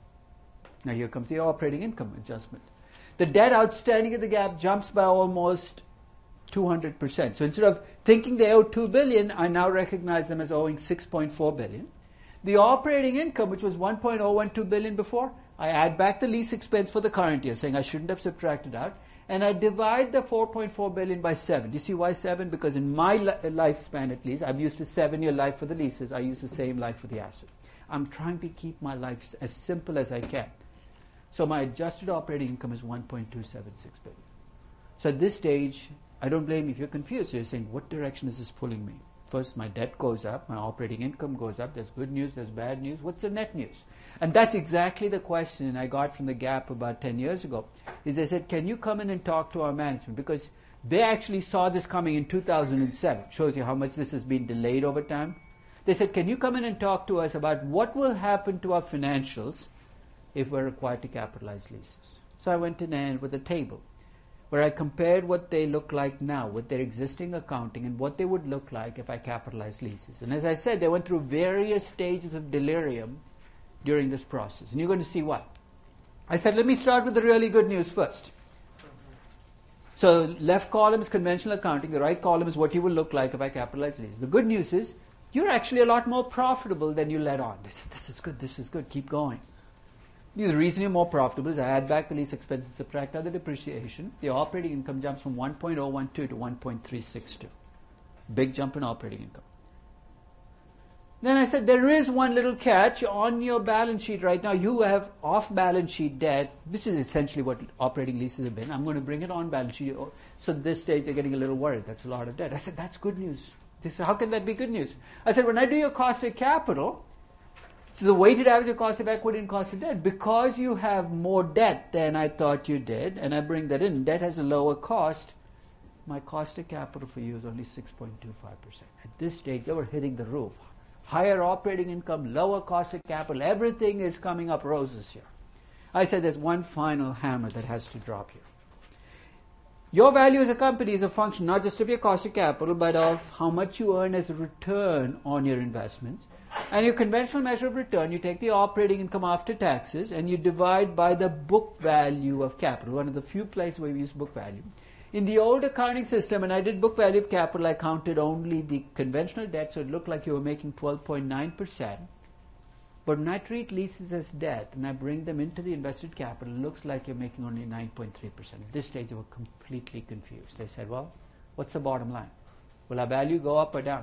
Now here comes the operating income adjustment. The debt outstanding at the Gap jumps by almost two hundred percent. So instead of thinking they owe two billion dollars, I now recognize them as owing six point four billion dollars. The operating income, which was one point zero one two billion dollars before, I add back the lease expense for the current year, saying I shouldn't have subtracted out, and I divide the four point four billion dollars by seven. Do you see why seven? Because in my li- lifespan at least, I'm used to seven-year life for the leases. I use the same life for the asset. I'm trying to keep my life as simple as I can. So my adjusted operating income is one point two seven six billion dollars. So at this stage, I don't blame you if you're confused. You're saying, what direction is this pulling me? First, my debt goes up, my operating income goes up. There's good news, there's bad news. What's the net news? And that's exactly the question I got from the Gap about ten years ago. Is they said, can you come in and talk to our management? Because they actually saw this coming in two thousand seven. Shows you how much this has been delayed over time. They said, can you come in and talk to us about what will happen to our financials if we're required to capitalize leases? So I went in and with a table. where I compared what they look like now with their existing accounting and what they would look like if I capitalized leases. And as I said, they went through various stages of delirium during this process. And you're going to see why. I said, let me start with the really good news first. So left column is conventional accounting. The right column is what you will look like if I capitalize leases. The good news is you're actually a lot more profitable than you let on. They said, this is good, this is good, keep going. The reason you're more profitable is I add back the lease expense and subtract out the depreciation. The operating income jumps from one point oh one two to one point three six two. Big jump in operating income. Then I said, there is one little catch on your balance sheet right now. You have off-balance sheet debt. This is essentially what operating leases have been. I'm going to bring it on balance sheet. So at this stage, they're getting a little worried. That's a lot of debt. I said, that's good news. They said, how can that be good news? I said, when I do your cost of capital, it's the weighted average of cost of equity and cost of debt. Because you have more debt than I thought you did, and I bring that in, debt has a lower cost, my cost of capital for you is only six point two five percent. At this stage, they were hitting the roof. Higher operating income, lower cost of capital, everything is coming up roses here. I said there's one final hammer that has to drop here. Your value as a company is a function not just of your cost of capital, but of how much you earn as a return on your investments. And your conventional measure of return, you take the operating income after taxes and you divide by the book value of capital, one of the few places where we use book value. In the old accounting system, when I did book value of capital, I counted only the conventional debt, so it looked like you were making twelve point nine percent. But when I treat leases as debt and I bring them into the invested capital, it looks like you're making only nine point three percent. At this stage, they were completely confused. They said, well, what's the bottom line? Will our value go up or down?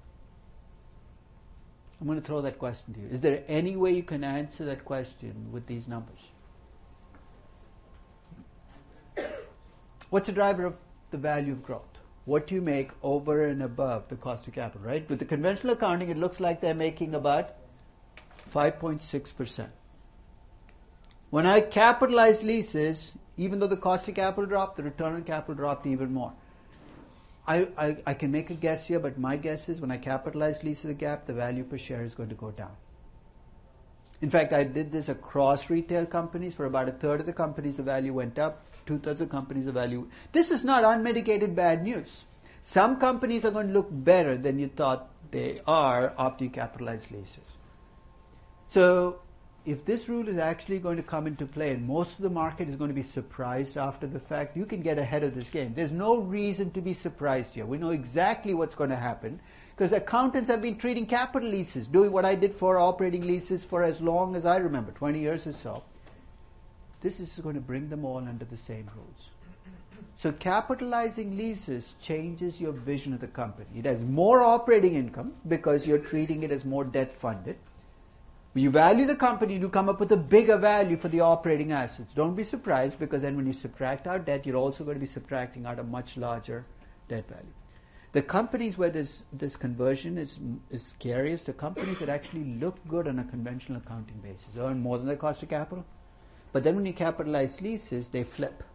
I'm going to throw that question to you. Is there any way you can answer that question with these numbers? What's the driver of the value of growth? What you make over and above the cost of capital, right? With the conventional accounting, it looks like they're making about five point six percent. When I capitalize leases, even though the cost of capital dropped, the return on capital dropped even more. I, I, I can make a guess here, but my guess is when I capitalize leases the gap, the value per share is going to go down. In fact, I did this across retail companies. For about a third of the companies, the value went up. Two-thirds of companies, the value... This is not unmitigated bad news. Some companies are going to look better than you thought they are after you capitalize leases. So if this rule is actually going to come into play and most of the market is going to be surprised after the fact, you can get ahead of this game. There's no reason to be surprised here. We know exactly what's going to happen because accountants have been treating capital leases, doing what I did for operating leases for as long as I remember, twenty years or so. This is going to bring them all under the same rules. So capitalizing leases changes your vision of the company. It has more operating income because you're treating it as more debt funded. When you value the company, you come up with a bigger value for the operating assets. Don't be surprised because then when you subtract out debt, you're also going to be subtracting out a much larger debt value. The companies where this, this conversion is, is scariest are companies that actually look good on a conventional accounting basis, earn more than their cost of capital. But then when you capitalize leases, they flip.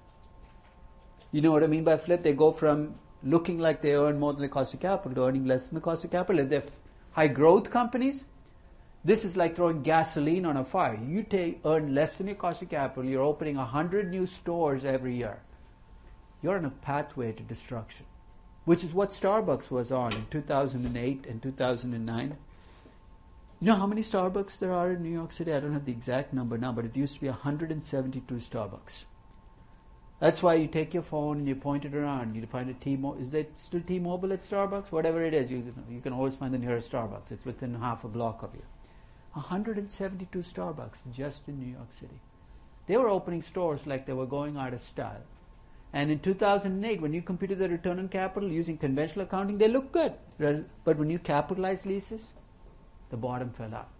You know what I mean by flip? They go from looking like they earn more than the cost of capital to earning less than the cost of capital. If they're high growth companies, this is like throwing gasoline on a fire. You take, earn less than your cost of capital, you're opening one hundred new stores every year. You're on a pathway to destruction, which is what Starbucks was on in two thousand eight and two thousand nine. You know how many Starbucks there are in New York City? I don't have the exact number now, but it used to be one hundred seventy-two Starbucks. That's why you take your phone and you point it around. You find a T-Mobile. Is there still T-Mobile at Starbucks? Whatever it is, you, you can always find the nearest Starbucks. It's within half a block of you. one hundred seventy-two Starbucks just in New York City. They were opening stores like they were going out of style. And in two thousand eight, when you computed the return on capital using conventional accounting, they looked good. But when you capitalize leases, the bottom fell out.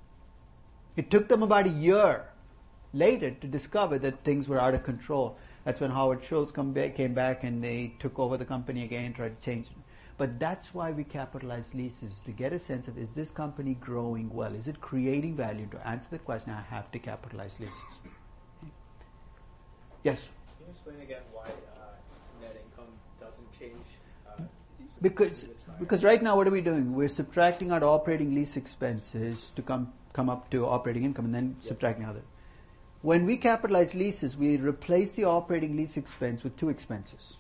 It took them about a year later to discover that things were out of control. That's when Howard Schultz come back, came back and they took over the company again and tried to change it. But that's why we capitalize leases, to get a sense of, is this company growing well? Is it creating value? To answer that question, I have to capitalize leases. Okay. Yes? Can you explain again why uh, net income doesn't change? Uh, Because, because right now, what are we doing? We're subtracting out operating lease expenses to come come up to operating income and then yep. subtracting other. when we capitalize leases, we replace the operating lease expense with two expenses.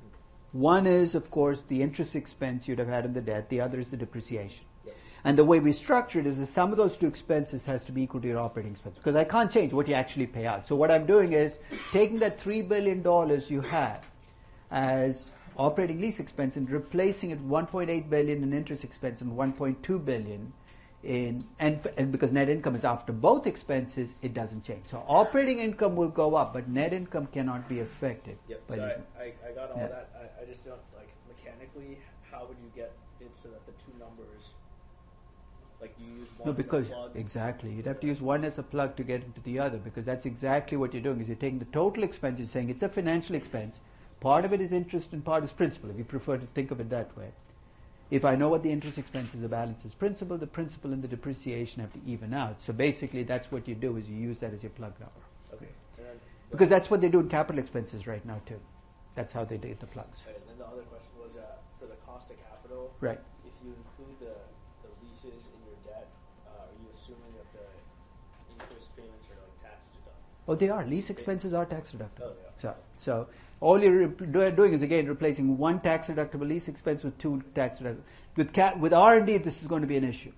One is, of course, the interest expense you'd have had in the debt. The other is the depreciation. Yep. And the way we structure it is the sum of those two expenses has to be equal to your operating expense, because I can't change what you actually pay out. So what I'm doing is taking that three billion dollars you have as operating lease expense and replacing it with one point eight billion dollars in interest expense and one point two billion dollars in, and, and because net income is after both expenses, it doesn't change. So operating income will go up, but net income cannot be affected. Yep. by So these. I, I, I got all Yeah. that. I, I just don't, like, mechanically, how would you get it so that the two numbers, like, you use one No, as because a plug? exactly, you'd have to use one as a plug to get into the other, because that's exactly what you're doing. Is you're taking the total expense, you're saying it's a financial expense. Part of it is interest and part is principal, if you prefer to think of it that way. If I know what the interest expense is, the balance is principal, the principal and the depreciation have to even out. So basically, that's what you do, is you use that as your plug number. Okay. And then, Because that's what they do in capital expenses right now too. That's how they do the plugs. and then the other question was, uh, for the cost of capital, Right. if you include the, the leases in your debt, uh, are you assuming that the interest payments are, like, tax deductible? Oh, they are. Lease expenses are tax deductible. Oh, they are. So, so all you're re- doing is, again, replacing one tax deductible lease expense with two tax deductible. With ca- with R and D, this is going to be an issue,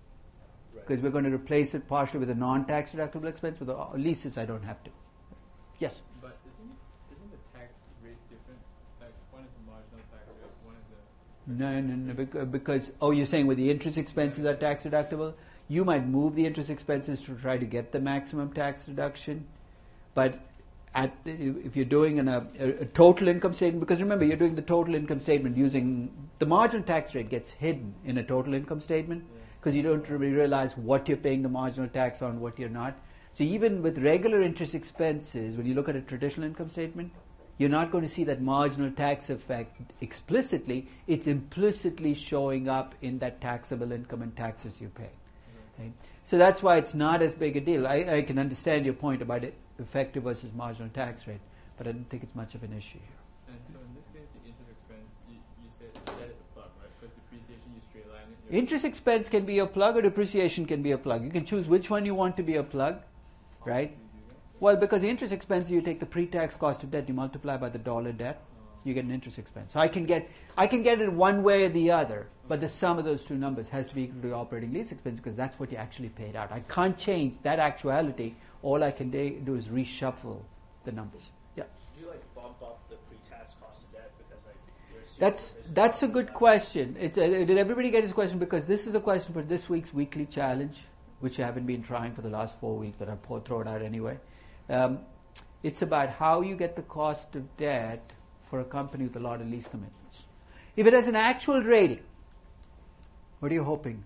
Right. because we're going to replace it partially with a non-tax deductible expense. With the uh, leases, I don't have to. Yes. But isn't isn't the tax rate different? Like one is a marginal tax rate, one is a No, no, no. bec- Because, oh, you're saying with the interest expenses are tax deductible? You might move the interest expenses to try to get the maximum tax deduction. But at the, if you're doing an, a, a total income statement, because remember, you're doing the total income statement using, the marginal tax rate gets hidden in a total income statement, because you don't really realize what you're paying the marginal tax on, what you're not. So even with regular interest expenses, when you look at a traditional income statement, you're not going to see that marginal tax effect explicitly. It's implicitly showing up in that taxable income and taxes you pay. Okay? So that's why it's not as big a deal. I, I can understand your point about it, effective versus marginal tax rate, but I don't think it's much of an issue here. And so in this case, the interest expense, you, you said that is a plug, right? Because depreciation, you straight line it. your- Interest expense can be a plug or depreciation can be a plug. You can choose which one you want to be a plug, How right? do you do that? Well, because the interest expense, you take the pre-tax cost of debt, you multiply by the dollar debt, Uh, you get an interest expense. So I can get I can get it one way or the other, but the sum of those two numbers has to be equal to the operating lease expense, because that's what you actually paid out. I can't change that actuality. All I can da- do is reshuffle the numbers. Yeah, Do you, like, bump up the pre-tax cost of debt because, like, you're assuming that's there's that's a no good tax? question. It's uh, did everybody get his question? Because this is a question for this week's weekly challenge, which I haven't been trying for the last four weeks, but I'll pour- throw it out anyway. Um, it's about how you get the cost of debt for a company with a lot of lease commitments. If it has an actual rating, what are you hoping?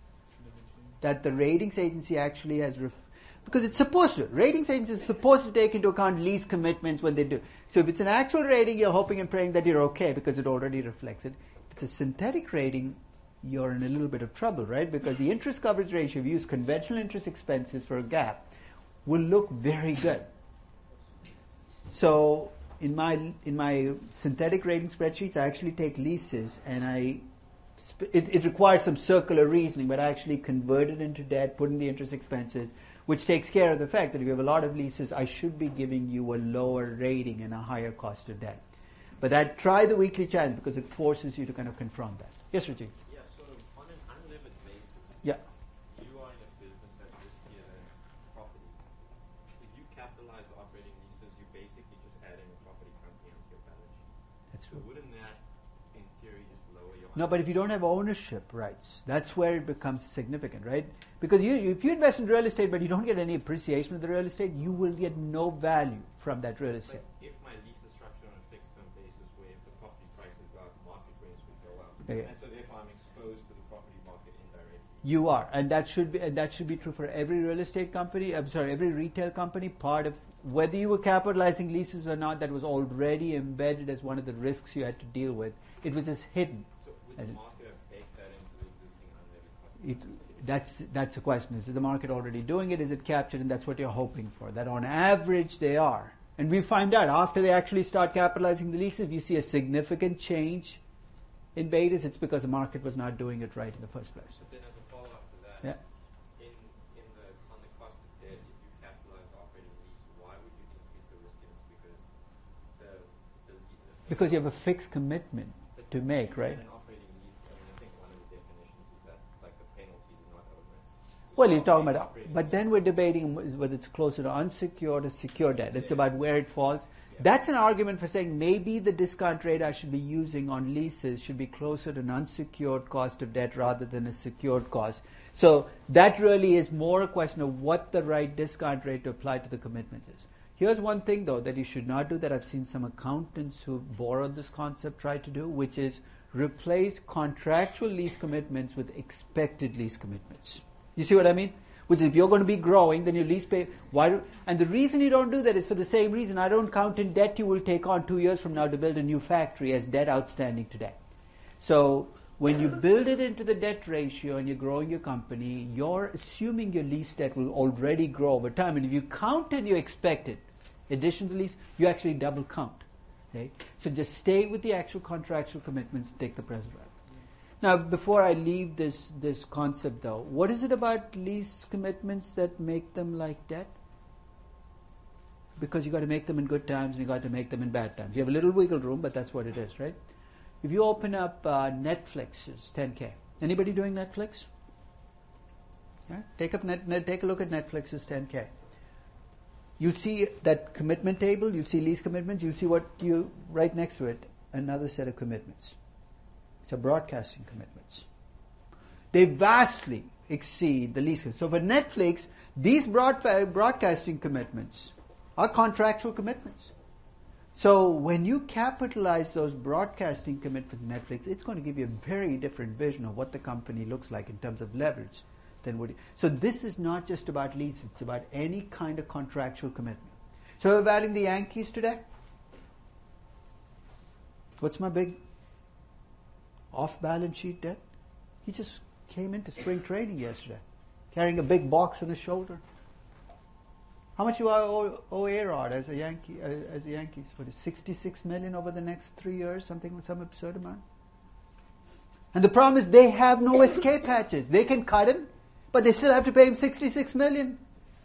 That the ratings agency actually has, ref- because it's supposed to. Ratings agency is supposed to take into account lease commitments when they do. So if it's an actual rating, you're hoping and praying that you're okay because it already reflects it. If it's a synthetic rating, you're in a little bit of trouble, right? Because the interest coverage ratio, if you use conventional interest expenses for a gap, will look very good. So in my in my synthetic rating spreadsheets, I actually take leases and I sp- it, it requires some circular reasoning, but I actually convert it into debt, put in the interest expenses, which takes care of the fact that if you have a lot of leases, I should be giving you a lower rating and a higher cost of debt. But that try the weekly challenge because it forces you to kind of confront that. Yes, Rajiv? Yeah, sort of on an unlevered basis, Yeah. you are in a business that's riskier than property. If you capitalize the operating leases, you basically just add in a property company onto your balance sheet. That's So true. wouldn't that, in theory, just lower your No, but if you don't have ownership rights, that's where it becomes significant, right? Because you, if you invest in real estate but you don't get any appreciation of the real estate, you will get no value from that real estate. But if my lease is structured on a fixed term basis where if the property prices go up, market rents will go up. Yeah, yeah. And so therefore I'm exposed to the property market indirectly. You are, and that should be and that should be true for every real estate company. I'm sorry, every retail company. Part of whether you were capitalizing leases or not, that was already embedded as one of the risks you had to deal with. It was just hidden. So would As the in- market have baked that into the existing unlevered cost of It, capital? that's that's the question. Is the market already doing it? Is it captured? And that's what you're hoping for. That on average they are. And we find out after they actually start capitalizing the leases, if you see a significant change in betas, it's because the market was not doing it right in the first place. But then as a follow-up to that, Yeah. in in the on the cost of debt, if you capitalize the operating Because you have a fixed commitment But to make, right? In an operating lease, I mean, I think one of the definitions is that like the penalty is not onerous. Well, So you're talking operating- about, operating but then lease- we're debating whether it's closer to unsecured or secured debt. It's Yeah. about where it falls. Yeah. That's an argument for saying maybe the discount rate I should be using on leases should be closer to an unsecured cost of debt rather than a secured cost. So that really is more a question of what the right discount rate to apply to the commitments is. Here's one thing, though, that you should not do that I've seen some accountants who borrowed this concept try to do, which is replace contractual lease commitments with expected lease commitments. You see what I mean? Which is if you're going to be growing, then your lease pay. Why? Do, and the reason you don't do that is for the same reason. I don't count in debt you will take on two years from now to build a new factory as debt outstanding today. So when you build it into the debt ratio and you're growing your company, you're assuming your lease debt will already grow over time. And if you count in your expected addition to lease, you actually double count. Okay? So just stay with the actual contractual commitments and take the present value. Now, before I leave this, this concept, though, what is it about lease commitments that make them like debt? Because you got to make them in good times and you got to make them in bad times. You have a little wiggle room, but that's what it is, right? If you open up uh, Netflix's ten K, anybody doing Netflix? Yeah? Take up net, net, take a look at Netflix's ten K. You'll see that commitment table. You'll see lease commitments. You'll see what you right next to it, another set of commitments. Which are broadcasting commitments. They vastly exceed the lease. So for Netflix, these broad, broadcasting commitments are contractual commitments. So when you capitalize those broadcasting commitments in Netflix, it's going to give you a very different vision of what the company looks like in terms of leverage than what. You, so this is not just about lease; it's about any kind of contractual commitment. So we're valuing the Yankees today. What's my big off-balance sheet debt? He just came into spring training yesterday, carrying a big box on his shoulder. How much do I owe, owe A-Rod as a Yankee? Uh, as the Yankees, what is sixty-six million over the next three years? Something, some absurd amount. And the problem is they have no escape hatches. They can cut him, but they still have to pay him sixty-six million.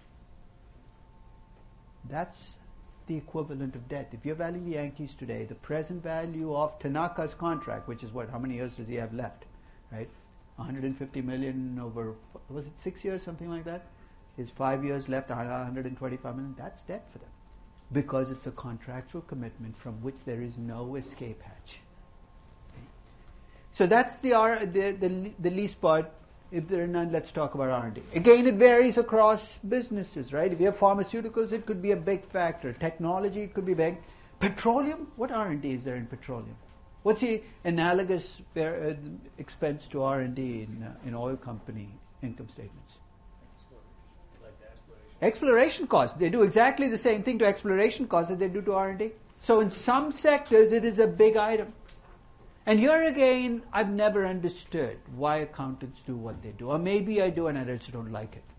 That's the equivalent of debt. If you're valuing the Yankees today, the present value of Tanaka's contract, which is what, how many years does he have left, right? one hundred fifty million over, was it six years, something like that? His five years left, one hundred twenty-five million. That's debt for them, because it's a contractual commitment from which there is no escape hatch. Okay. So that's the, R, the the the lease part. If there are none, let's talk about R and D. Again, it varies across businesses, right? If you have pharmaceuticals, it could be a big factor. Technology, it could be big. Petroleum, what R and D is there in petroleum? What's the analogous uh, expense to R and D in, uh, in oil company income statements? Like the exploration. Exploration costs. They do exactly the same thing to exploration costs that they do to R and D. So in some sectors, it is a big item. And here again, I've never understood why accountants do what they do. Or maybe I do and I just don't like it.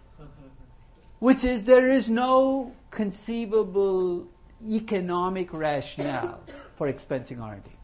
Which is, there is no conceivable economic rationale for expensing R and D.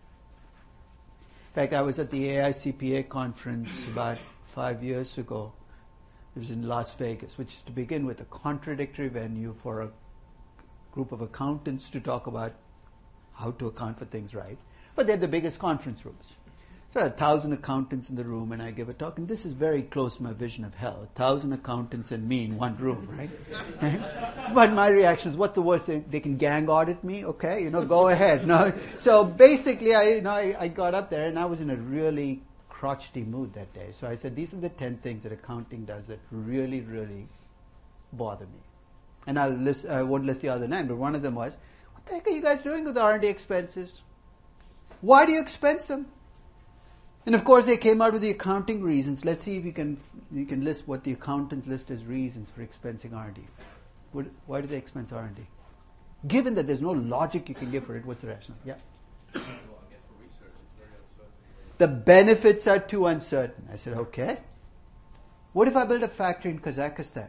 In fact, I was at the A I C P A conference about five years ago. It was in Las Vegas, which is, to begin with, a contradictory venue for a group of accountants to talk about how to account for things right. But they're the biggest conference rooms. So there are a thousand accountants in the room, and I give a talk, and this is very close to my vision of hell. A thousand accountants and me in one room, right? But my reaction is, what's the worst? They, they can gang audit me? Okay, you know, go ahead. No. So basically, I, you know, I, I got up there, and I was in a really crotchety mood that day. So I said, these are the ten things that accounting does that really, really bother me. And I'll list, I won't list the other nine, but one of them was, what the heck are you guys doing with R and D expenses? Why do you expense them? And of course, they came out with the accounting reasons. Let's see if you can you can list what the accountants list as reasons for expensing R and D. What, why do they expense R and D? Given that there's no logic you can give for it, what's the rationale? Yeah. Well, I guess for research, it's very uncertain. The benefits are too uncertain. I said, okay. What if I build a factory in Kazakhstan?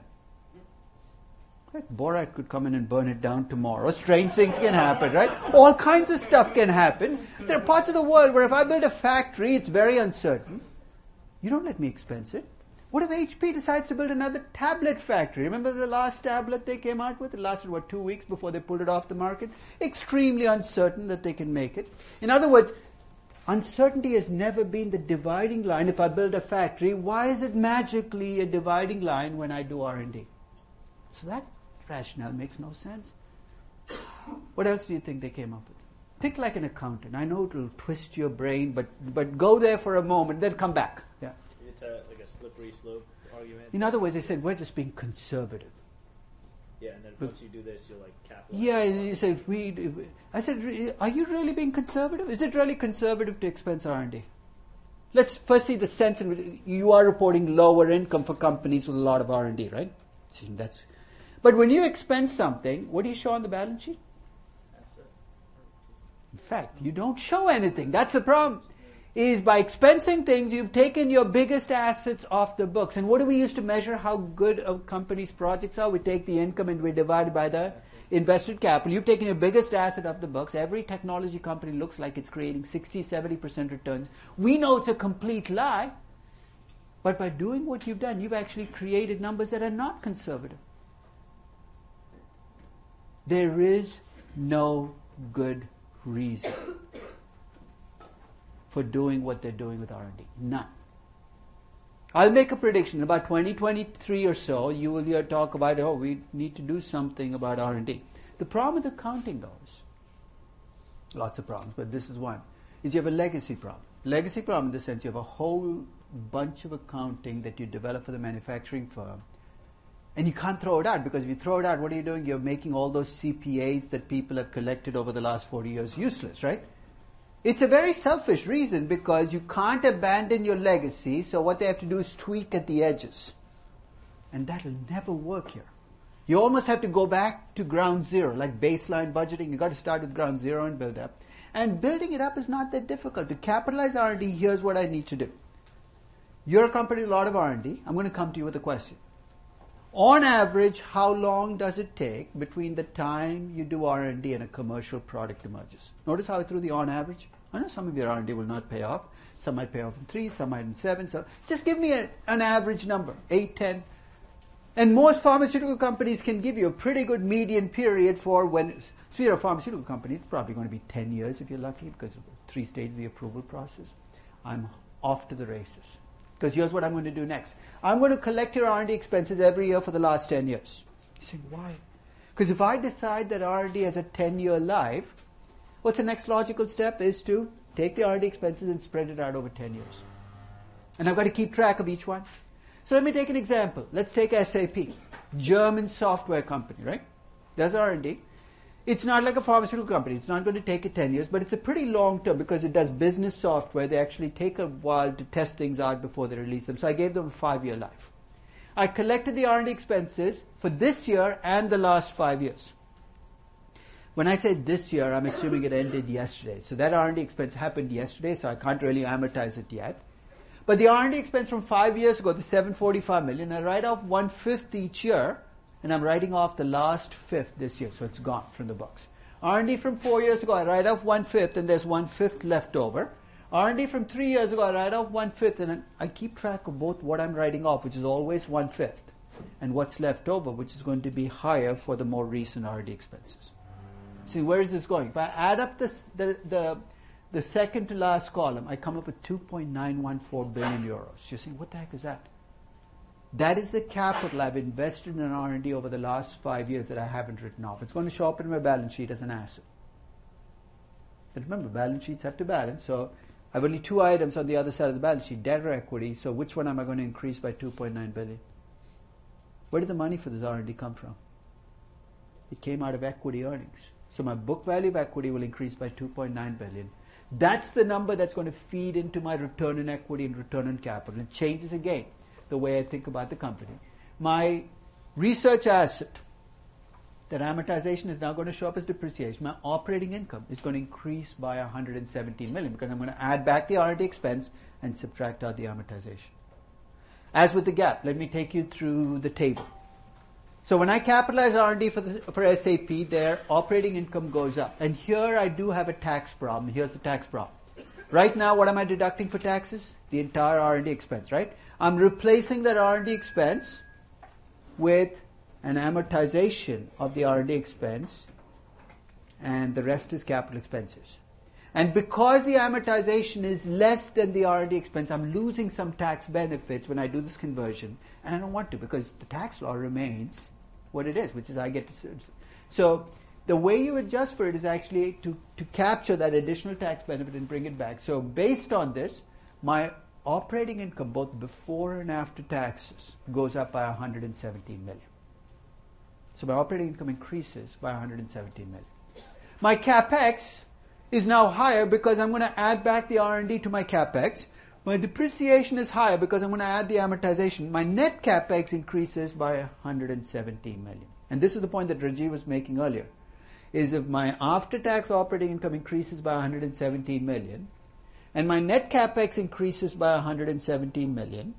Borat could come in and burn it down tomorrow. Strange things can happen, right? All kinds of stuff can happen. There are parts of the world where if I build a factory, it's very uncertain. You don't let me expense it. What if H P decides to build another tablet factory? Remember the last tablet they came out with? It lasted, what, two weeks before they pulled it off the market? Extremely uncertain that they can make it. In other words, uncertainty has never been the dividing line. If I build a factory, why is it magically a dividing line when I do R and D? So that rationale makes no sense. What else do you think they came up with? Think like an accountant. I know it will twist your brain, but, but go there for a moment, then come back. Yeah. It's a, like a slippery slope argument. In other words, they said, we're just being conservative. Yeah, and then But- once you do this, you'll like capitalize. Yeah, and you said, we, I said, "Re- are you really being conservative? Is it really conservative to expense R and D? Let's first see the sense in which you are reporting lower income for companies with a lot of R and D, right? See, that's, but when you expense something, what do you show on the balance sheet? That's it. In fact, you don't show anything. That's the problem. Is by expensing things, you've taken your biggest assets off the books. And what do we use to measure how good a company's projects are? We take the income and we divide it by the invested capital. You've taken your biggest asset off the books. Every technology company looks like it's creating sixty, seventy percent returns. We know it's a complete lie. But by doing what you've done, you've actually created numbers that are not conservative. There is no good reason for doing what they're doing with R and D. None. I'll make a prediction. About twenty twenty-three or so, you will hear talk about, oh, we need to do something about R and D. The problem with accounting, though, is lots of problems, but this is one, is you have a legacy problem. Legacy problem in the sense you have a whole bunch of accounting that you develop for the manufacturing firm, and you can't throw it out, because if you throw it out, what are you doing? You're making all those C P As that people have collected over the last forty years useless, right? It's a very selfish reason, because you can't abandon your legacy, so what they have to do is tweak at the edges. And that'll never work here. You almost have to go back to ground zero, like baseline budgeting. You've got to start with ground zero and build up. And building it up is not that difficult. To capitalize R and D, here's what I need to do. You're a company with a lot of R and D. I'm going to come to you with a question. On average, how long does it take between the time you do R and D and a commercial product emerges? Notice how I threw the on average. I know some of your R and D will not pay off. Some might pay off in three, some might in seven. So just give me a, an average number, eight, ten. And most pharmaceutical companies can give you a pretty good median period for when, so you're a pharmaceutical company, it's probably going to be ten years if you're lucky, because of the three stages of the approval process. I'm off to the races. Because here's what I'm going to do next. I'm going to collect your R and D expenses every year for the last ten years. You say, why? Because if I decide that R and D has a ten-year life, what's the next logical step is to take the R and D expenses and spread it out over ten years. And I've got to keep track of each one. So let me take an example. Let's take S A P, German software company, right? Does R and D. It's not like a pharmaceutical company. It's not going to take it ten years, but it's a pretty long term because it does business software. They actually take a while to test things out before they release them. So I gave them a five-year life. I collected the R and D expenses for this year and the last five years. When I say this year, I'm assuming it ended yesterday. So that R and D expense happened yesterday, so I can't really amortize it yet. But the R and D expense from five years ago, the seven hundred forty-five million dollars, I write off one-fifth each year. And I'm writing off the last fifth this year, so it's gone from the books. R and D from four years ago, I write off one-fifth, and there's one-fifth left over. R and D from three years ago, I write off one-fifth, and I keep track of both what I'm writing off, which is always one-fifth, and what's left over, which is going to be higher for the more recent R and D expenses. See, where is this going? If I add up this, the, the, the second to last column, I come up with two point nine one four billion euros. You're saying, what the heck is that? That is the capital I've invested in R and D over the last five years that I haven't written off. It's going to show up in my balance sheet as an asset. But remember, balance sheets have to balance. So I have only two items on the other side of the balance sheet, debt or equity. So which one am I going to increase by two point nine billion dollars? Where did the money for this R and D come from? It came out of equity earnings. So my book value of equity will increase by two point nine billion dollars. That's the number that's going to feed into my return on equity and return on capital. It changes again the way I think about the company. My research asset, that amortization is now going to show up as depreciation. My operating income is going to increase by one hundred seventeen million dollars because I'm going to add back the R and D expense and subtract out the amortization. As with the gap, let me take you through the table. So when I capitalize R and D for, the, for S A P, their operating income goes up. And here I do have a tax problem. Here's the tax problem. Right now, what am I deducting for taxes? The entire R and D expense, right? I'm replacing that R and D expense with an amortization of the R and D expense, and the rest is capital expenses. And because the amortization is less than the R and D expense, I'm losing some tax benefits when I do this conversion, and I don't want to because the tax law remains what it is, which is I get to... So the way you adjust for it is actually to, to capture that additional tax benefit and bring it back. So based on this, my operating income, both before and after taxes, goes up by one hundred seventeen million. So my operating income increases by one hundred seventeen million. My capex is now higher because I'm going to add back the R and D to my capex. My depreciation is higher because I'm going to add the amortization. My net capex increases by one hundred seventeen million. And this is the point that Rajiv was making earlier, is if my after-tax operating income increases by one hundred seventeen million, and my net capex increases by one hundred seventeen million,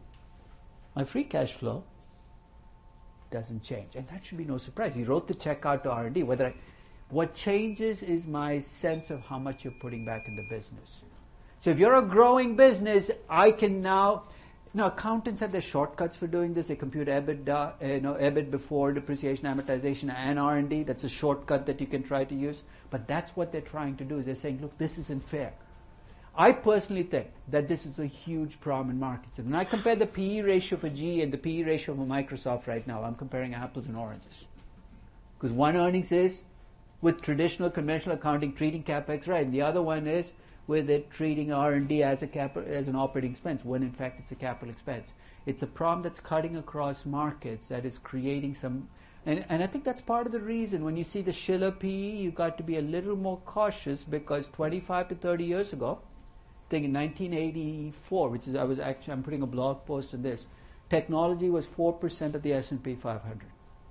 my free cash flow doesn't change. And that should be no surprise. You wrote the check out to R and D. Whether I, what changes is my sense of how much you're putting back in the business. So if you're a growing business, I can now... Now, accountants have their shortcuts for doing this. They compute EBITDA, uh, you know, E B I T before depreciation, amortization, and R and D. That's a shortcut that you can try to use. But that's what they're trying to do. Is they're saying, look, this isn't fair. I personally think that this is a huge problem in markets. And when I compare the P E ratio for G E and the P E ratio for Microsoft right now, I'm comparing apples and oranges. Because one earnings is with traditional conventional accounting treating capex right, and the other one is with it treating R and D as a cap- as an operating expense, when in fact it's a capital expense. It's a problem that's cutting across markets, that is creating some... And, and I think that's part of the reason when you see the Schiller P E, you've got to be a little more cautious, because twenty-five to thirty years ago, I think in nineteen eighty-four, which is, I was actually, I'm putting a blog post on this, technology was four percent of the S and P five hundred.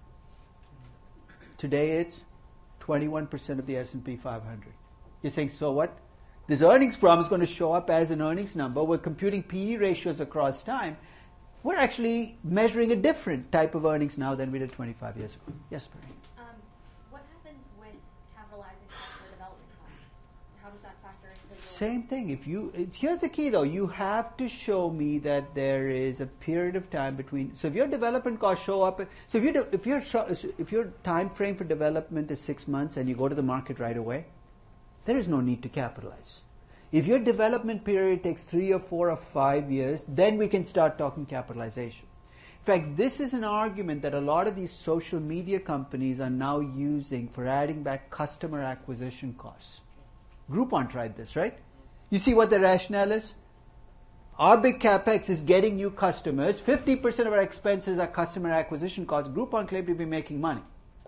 Today it's twenty-one percent of the S and P five hundred. You're saying, so what? This earnings problem is going to show up as an earnings number. We're computing P E ratios across time. We're actually measuring a different type of earnings now than we did twenty-five years ago. Yes, Marie? Um, what happens with capitalizing software development costs? How does that factor into your... Same thing. If you, it, here's the key though. You have to show me that there is a period of time between... So if your development costs show up... So if, you do, if, your, if your time frame for development is six months and you go to the market right away, there is no need to capitalize. If your development period takes three or four or five years, then we can start talking capitalization. In fact, this is an argument that a lot of these social media companies are now using for adding back customer acquisition costs. Groupon tried this, right? You see what the rationale is? Our big capex is getting new customers. fifty percent of our expenses are customer acquisition costs. Groupon claimed to be making money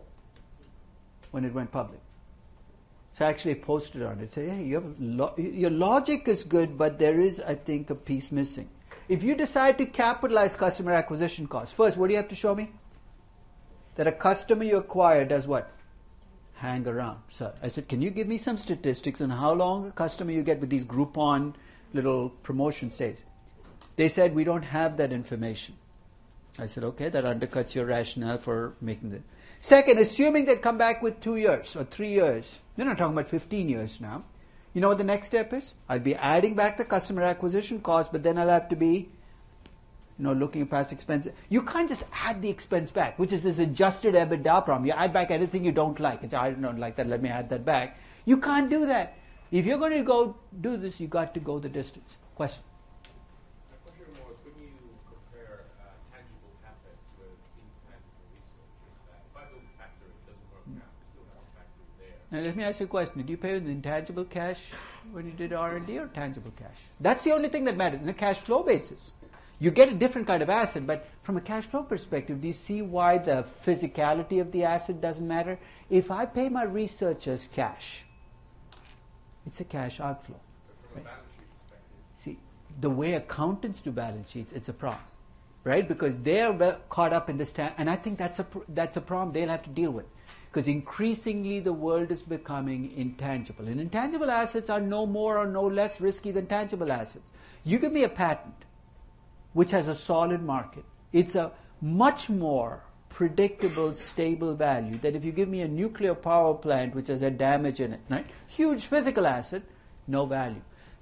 when it went public. So I actually posted on it. Say, hey, you have lo- your logic is good, but there is, I think, a piece missing. If you decide to capitalize customer acquisition costs, first, what do you have to show me? That a customer you acquire does what? Hang around. So I said, can you give me some statistics on how long a customer you get with these Groupon little promotion stays? They said, we don't have that information. I said, okay, that undercuts your rationale for making the... Second, assuming they come back with two years or three years, they're not talking about fifteen years now. You know what the next step is? I'll be adding back the customer acquisition cost, but then I'll have to be, you know, looking at past expenses. You can't just add the expense back, which is this adjusted EBITDA problem. You add back anything you don't like. It's, I don't like that, let me add that back. You can't do that. If you're going to go do this, you got to go the distance. Question? My question more is, when you compare uh, tangible capex with intangible research, that if I don't factor it, it doesn't work out. I still have to factor it there. Now let me ask you a question. Did you pay with intangible cash when you did R and D or tangible cash? That's the only thing that matters. On a cash flow basis, you get a different kind of asset, but from a cash flow perspective, do you see why the physicality of the asset doesn't matter? If I pay my researchers cash, it's a cash outflow. But from a balance sheet perspective, See, the way accountants do balance sheets, it's a problem, right? Because they're well caught up in this, ta- and I think that's a pr- that's a problem they'll have to deal with. Because increasingly the world is becoming intangible. And intangible assets are no more or no less risky than tangible assets. You give me a patent which has a solid market. It's a much more predictable, stable value than if you give me a nuclear power plant which has a damage in it, right? Huge physical asset, no value.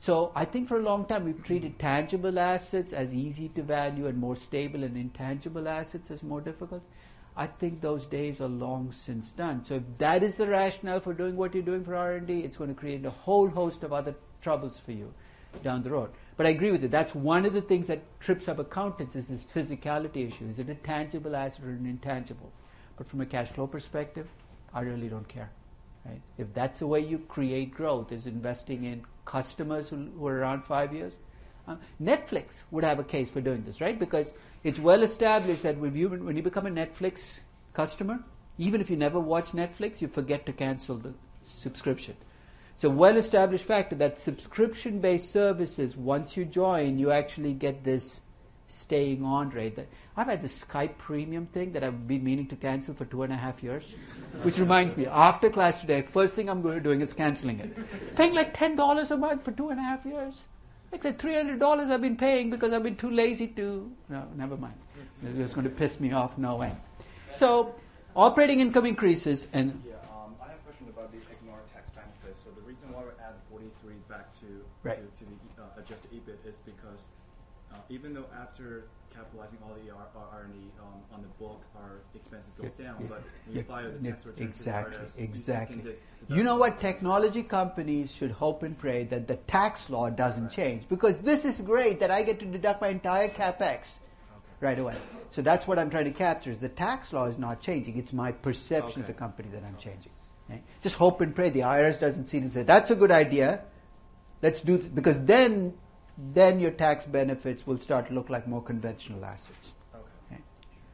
So I think for a long time we've treated tangible assets as easy to value and more stable, and intangible assets as more difficult. I think those days are long since done. So if that is the rationale for doing what you're doing for R and D, it's going to create a whole host of other troubles for you down the road. But I agree with you. That's one of the things that trips up accountants is this physicality issue. Is it a tangible asset or an intangible? But from a cash flow perspective, I really don't care. Right? If that's the way you create growth, is investing in customers who, who are around five years. Um, Netflix would have a case for doing this, right? Because it's well established that when you, when you become a Netflix customer, even if you never watch Netflix, you forget to cancel the subscription. It's a well established fact that subscription-based services, once you join, you actually get this staying on rate. I've had the Skype premium thing that I've been meaning to cancel for two and a half years, which reminds me, after class today, first thing I'm going to be doing is canceling it. Paying like ten dollars a month for two and a half years. Like the three hundred dollars I've been paying because I've been too lazy to... No, never mind. It's going to piss me off no end. So, operating income increases and... Yeah, um, I have a question about the ignore tax benefits. So the reason why we add forty-three back to, right. to, to the uh, adjusted E B I T is because uh, even though after capitalizing all the R and D um, on the book, our expenses goes Yeah, down, yeah, but when you yeah, file the yeah, tax return exactly, to the I R S, exactly. you, You know what? Technology companies should hope and pray that the tax law doesn't right. change, because this is great that I get to deduct my entire capex okay. right away. So that's what I'm trying to capture, is the tax law is not changing. It's my perception Okay. of the company that I'm Okay. changing. Okay? Just hope and pray the I R S doesn't see it and say, that's a good idea. Let's do th-, because then then your tax benefits will start to look like more conventional assets. Okay. Okay.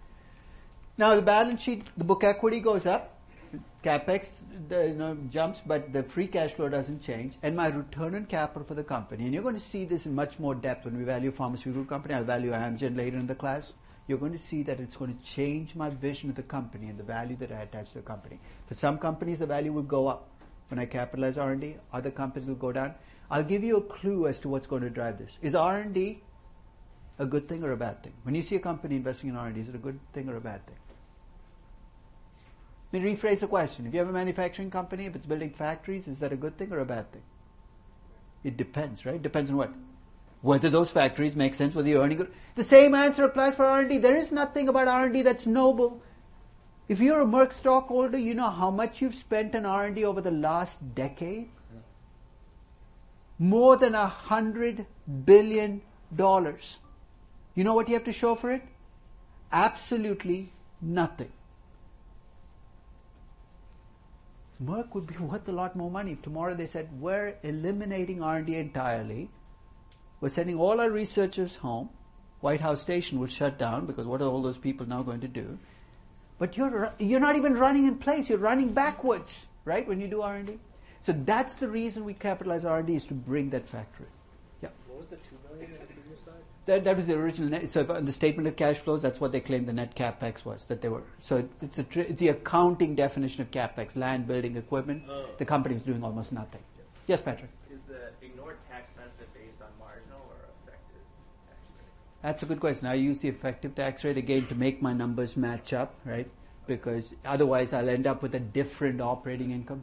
Now the balance sheet, the book equity goes up, capex the, you know, jumps, but the free cash flow doesn't change, and my return on capital for the company, and you're going to see this in much more depth when we value pharmaceutical company. I'll value Amgen later in the class. You're going to see that it's going to change my vision of the company and the value that I attach to the company. For some companies, the value will go up when I capitalize R and D. Other companies will go down. I'll give you a clue as to what's going to drive this. Is R and D a good thing or a bad thing? When you see a company investing in R and D, is it a good thing or a bad thing? Let me rephrase the question. If you have a manufacturing company, if it's building factories, is that a good thing or a bad thing? It depends, right? Depends on what? Whether those factories make sense, whether you're earning good. The same answer applies for R and D. There is nothing about R and D that's noble. If you're a Merck stockholder, you know how much you've spent on R and D over the last decade? More than a hundred billion dollars. You know what you have to show for it? Absolutely nothing. Merck would be worth a lot more money if tomorrow they said, we're eliminating R and D entirely. We're sending all our researchers home. White House Station will shut down because what are all those people now going to do? But you're you're not even running in place. You're running backwards, right, when you do R and D. So that's the reason we capitalize R and D, is to bring that factor in. Yeah. What was the two million on the previous slide? That, that was the original net. So if on the statement of cash flows, that's what they claimed the net capex was, that they were. So it's, a tr- it's the accounting definition of capex, land, building, equipment. Oh. The company was doing almost nothing. Yes, Patrick? Is the ignored tax benefit based on marginal or effective tax rate? That's a good question. I use the effective tax rate again to make my numbers match up, right? Because otherwise I'll end up with a different operating income.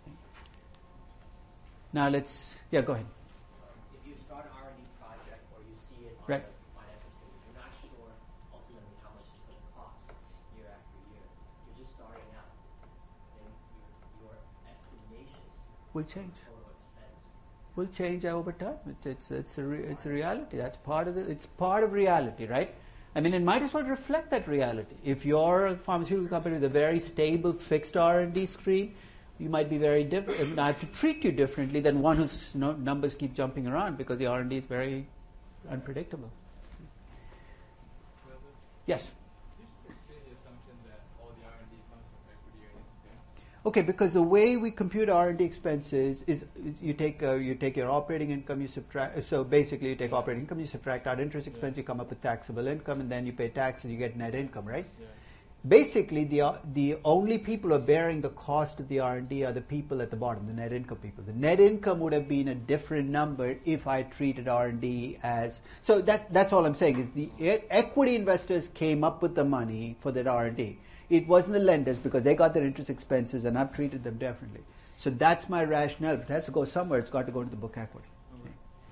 Now let's, yeah, go ahead. If you start an R and D project or you see it on Right. the financial statement, you're not sure ultimately how much it's going to cost year after year. You're just starting out. And your, your estimation Will change. of total expense. Will change over time. It's it's it's a re- it's a reality. That's part of the. It's part of reality, right? I mean, it might as well reflect that reality. If you're a pharmaceutical company with a very stable, fixed R and D stream, you might be very different. I mean, I have to treat you differently than one whose, you know, numbers keep jumping around because the R and D is very unpredictable. Well, Yes. you should explain the assumption that all the R and D comes from equity earnings. Okay? Okay, because the way we compute R and D expenses is you take uh, you take your operating income, you subtract. So basically, you take operating income, you subtract out interest expense, you come up with taxable income, and then you pay tax and you get net income, right? Yeah. Basically, the uh, the only people who are bearing the cost of the R and D are the people at the bottom, the net income people. The net income would have been a different number if I treated R and D as. So that that's all I'm saying is the e- equity investors came up with the money for that R and D. It wasn't the lenders because they got their interest expenses and I've treated them differently. So that's my rationale. If it has to go somewhere, it's got to go to the book equity. Okay.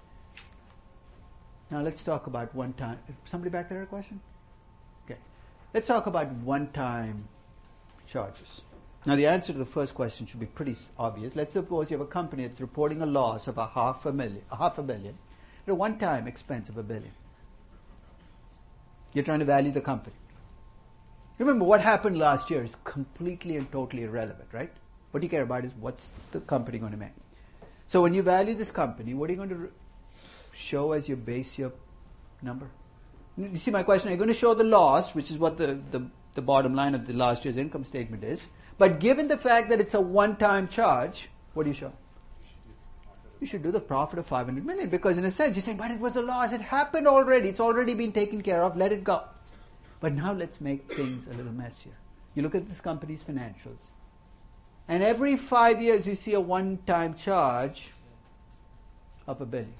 Now let's talk about one time. Somebody back there had a question? Okay. Let's talk about one-time charges. Now the answer to the first question should be pretty s- obvious. Let's suppose you have a company that's reporting a loss of a half a million, a half a billion, at a one-time expense of a billion. You're trying to value the company. Remember, what happened last year is completely and totally irrelevant, right? What you care about is what's the company going to make. So when you value this company, what are you going to re- show as your base your number? You see my question? Are you going to show the loss, which is what the, the, the bottom line of the last year's income statement is? But given the fact that it's a one-time charge, what do you show? You should do the profit of five hundred million, because in a sense you're saying, but it was a loss. It happened already. It's already been taken care of. Let it go. But now let's make things a little messier. You look at this company's financials, and every five years you see a one-time charge of a billion.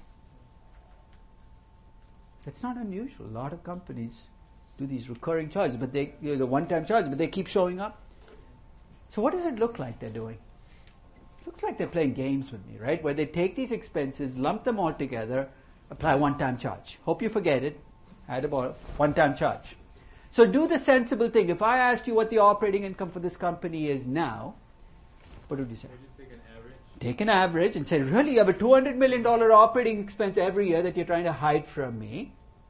That's not unusual. A lot of companies do these recurring charges, but they, you know, the one-time charges, but they keep showing up. So what does it look like they're doing? It looks like they're playing games with me, right? Where they take these expenses, lump them all together, apply one-time charge. Hope you forget it. Add about one-time charge. So do the sensible thing. If I asked you what the operating income for this company is now, what would you say? Would you take an average? Take an average and say, really, you have a two hundred million dollars operating expense every year that you're trying to hide from me.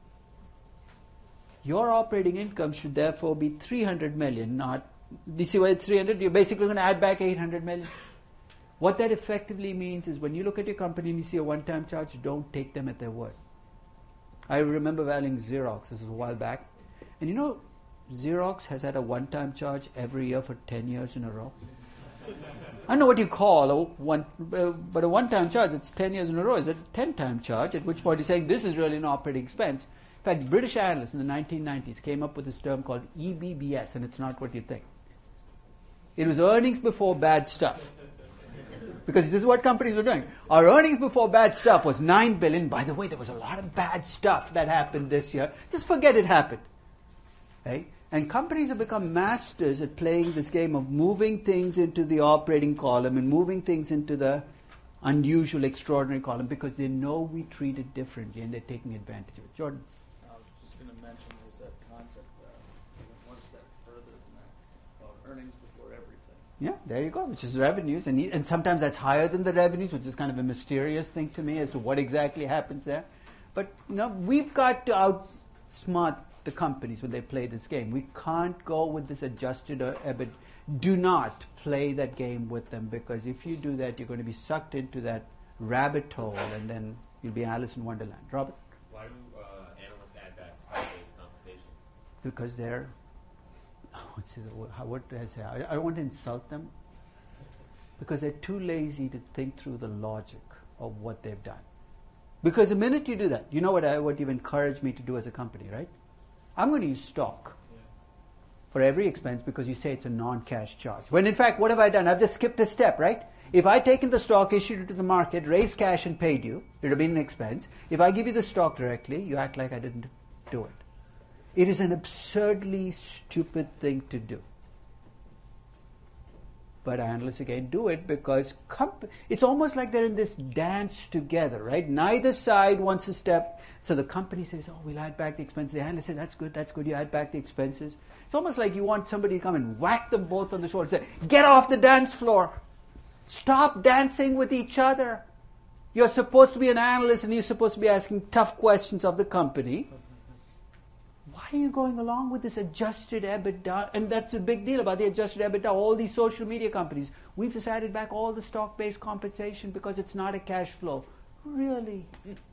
Your operating income should therefore be three hundred million dollars, not, do you see why it's three hundred? You're basically going to add back eight hundred million dollars. What that effectively means is when you look at your company and you see a one-time charge, don't take them at their word. I remember valuing Xerox, this was a while back. And you know, Xerox has had a one-time charge every year for ten years in a row. I don't know what you call a one, uh, but a one-time charge, it's ten years in a row. Is it a ten-time charge? At which point you're saying this is really an operating expense. In fact, British analysts in the nineteen nineties came up with this term called E B B S, and it's not what you think. It was earnings before bad stuff. Because this is what companies were doing. Our earnings before bad stuff was nine billion dollars. By the way, there was a lot of bad stuff that happened this year. Just forget it happened. Right? And companies have become masters at playing this game of moving things into the operating column and moving things into the unusual, extraordinary column because they know we treat it differently and they're taking advantage of it. Jordan? I was just going to mention there's that concept uh, even one step further than that called earnings before everything. Yeah, there you go, which is revenues. And, and sometimes that's higher than the revenues, which is kind of a mysterious thing to me as to what exactly happens there. But you know, we've got to outsmart the companies when they play this game. We can't go with this adjusted uh, E B I T. Do not play that game with them, because if you do that, you're going to be sucked into that rabbit hole, and then you'll be Alice in Wonderland. Robert? Why do uh, analysts add back stock-based compensation? Because they're, what's it, how, what did I say? I, I don't want to insult them. Because they're too lazy to think through the logic of what they've done. Because the minute you do that, you know what I, what you've encouraged me to do as a company, right? I'm going to use stock Yeah. for every expense because you say it's a non-cash charge. When in fact, what have I done? I've just skipped a step, right? If I'd taken the stock, issued it to the market, raised cash and paid you, it would have been an expense. If I give you the stock directly, you act like I didn't do it. It is an absurdly stupid thing to do. But analysts again do it because comp- it's almost like they're in this dance together, right? Neither side wants to step. So the company says, oh, we'll add back the expenses. The analyst says, that's good, that's good, you add back the expenses. It's almost like you want somebody to come and whack them both on the shoulder and say, get off the dance floor. Stop dancing with each other. You're supposed to be an analyst and you're supposed to be asking tough questions of the company. Why are you going along with this adjusted EBITDA? And that's a big deal about the adjusted EBITDA. All these social media companies, we've just added back all the stock-based compensation because it's not a cash flow. Really?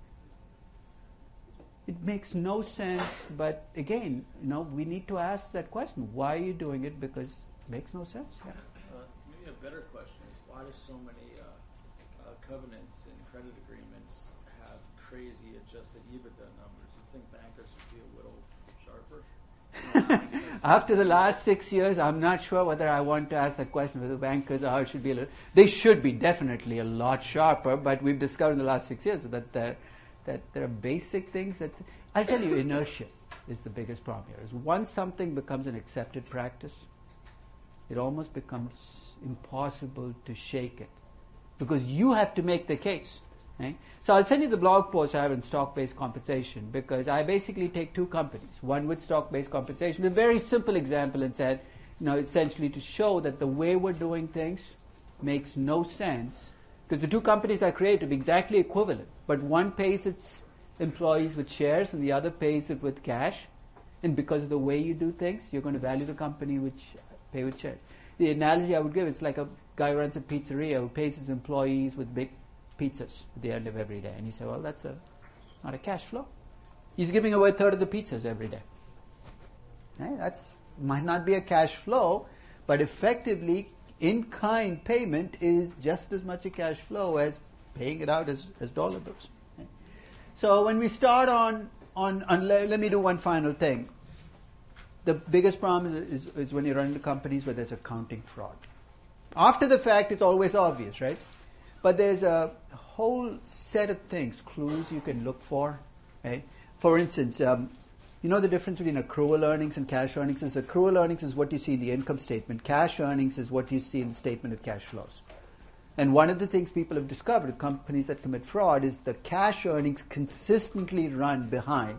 It makes no sense, but again, you know, we need to ask that question. Why are you doing it? Because it makes no sense. Yeah. Uh, maybe a better question is why do so many uh, uh, covenants and credit agreements have crazy adjusted EBITDA numbers? You think bankers would be a little sharper? After the last six years, I'm not sure whether I want to ask that question, whether bankers are, should be a little, they should be definitely a lot sharper, but we've discovered in the last six years that there, that there are basic things that's, I'll tell you, inertia is the biggest problem here. Is once something becomes an accepted practice, it almost becomes impossible to shake it. Because you have to make the case. Right? So I'll send you the blog post I have in stock-based compensation, because I basically take two companies, one with stock-based compensation, a very simple example, and said, you know, essentially to show that the way we're doing things makes no sense, because the two companies I created are exactly equivalent, but one pays its employees with shares and the other pays it with cash, and because of the way you do things, you're going to value the company which pay with shares. The analogy I would give is like a guy who runs a pizzeria who pays his employees with big pizzas at the end of every day, and you say, well, that's a not a cash flow. He's giving away a third of the pizzas every day. Right? That's might not be a cash flow, but effectively in-kind payment is just as much a cash flow as paying it out as, as dollar bills. Right? So when we start on, on, on let, let me do one final thing. The biggest problem is, is, is when you run into companies where there's accounting fraud. After the fact, it's always obvious, right? But there's a whole set of things, clues you can look for. Right? For instance, um, you know the difference between accrual earnings and cash earnings is accrual earnings is what you see in the income statement. Cash earnings is what you see in the statement of cash flows. And one of the things people have discovered, companies that commit fraud, is the cash earnings consistently run behind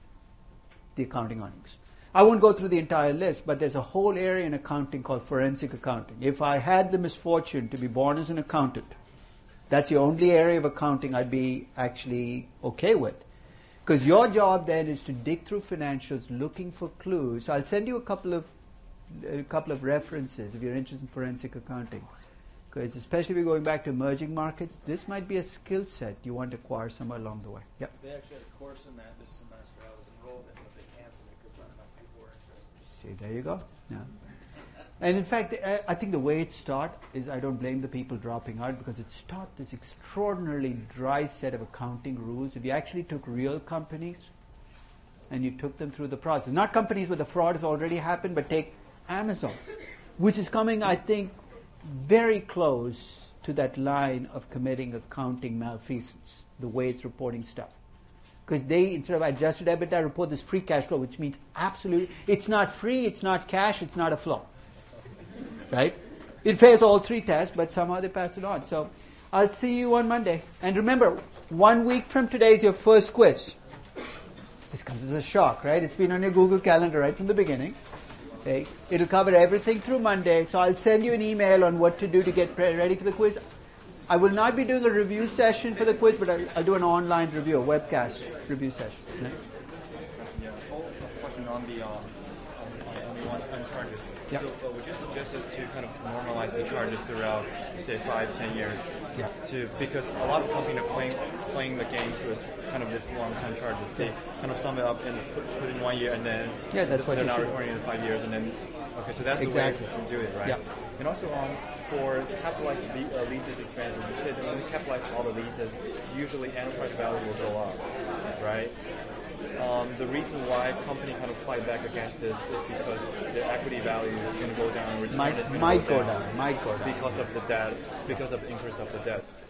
the accounting earnings. I won't go through the entire list, but there's a whole area in accounting called forensic accounting. If I had the misfortune to be born as an accountant, that's the only area of accounting I'd be actually okay with. Because your job then is to dig through financials looking for clues. So I'll send you a couple of a couple of references if you're interested in forensic accounting. Because especially if you're going back to emerging markets, this might be a skill set you want to acquire somewhere along the way. Yep. They actually had a course in that this semester. I was enrolled in, but they canceled it because not enough people were interested. See, there you go. Yeah. And in fact, I, I think the way it's taught is, I don't blame the people dropping out, because it's taught this extraordinarily dry set of accounting rules. If you actually took real companies and you took them through the process, not companies where the fraud has already happened, but take Amazon, which is coming, I think, very close to that line of committing accounting malfeasance, the way it's reporting stuff. Because they, instead of adjusted EBITDA, report this free cash flow, which means absolutely, it's not free, it's not cash, it's not a flow. Right? It fails all three tests, but somehow they pass it on. So I'll see you on Monday. And remember, one week from today is your first quiz. This comes as a shock, right? It's been on your Google Calendar right from the beginning. Okay? It'll cover everything through Monday. So I'll send you an email on what to do to get pre- ready for the quiz. I will not be doing a review session for the quiz, but I'll, I'll do an online review, a webcast review session. Right? Yeah, follow-up question on the um, on, on the one-time charges. Yeah. So, uh, would you suggest us to kind of normalize the charges throughout, say, five, ten years? Yeah. To because a lot of companies are playing playing the games with kind of this long-time charges. They kind of sum it up and put, put in one year, and then yeah, that's what they're you not should. recording in five years, and then okay, so that's exactly. the way you do it, right? Yeah. And also um, for capitalized le- uh, leases expenses, you said that when we capitalize all the leases, usually enterprise value will go up, right? Um, the reason why company kind of fight back against this is because their equity value is going to go down, return might, is going might to go go down, down, might go down because of the debt, because of the increase of the debt.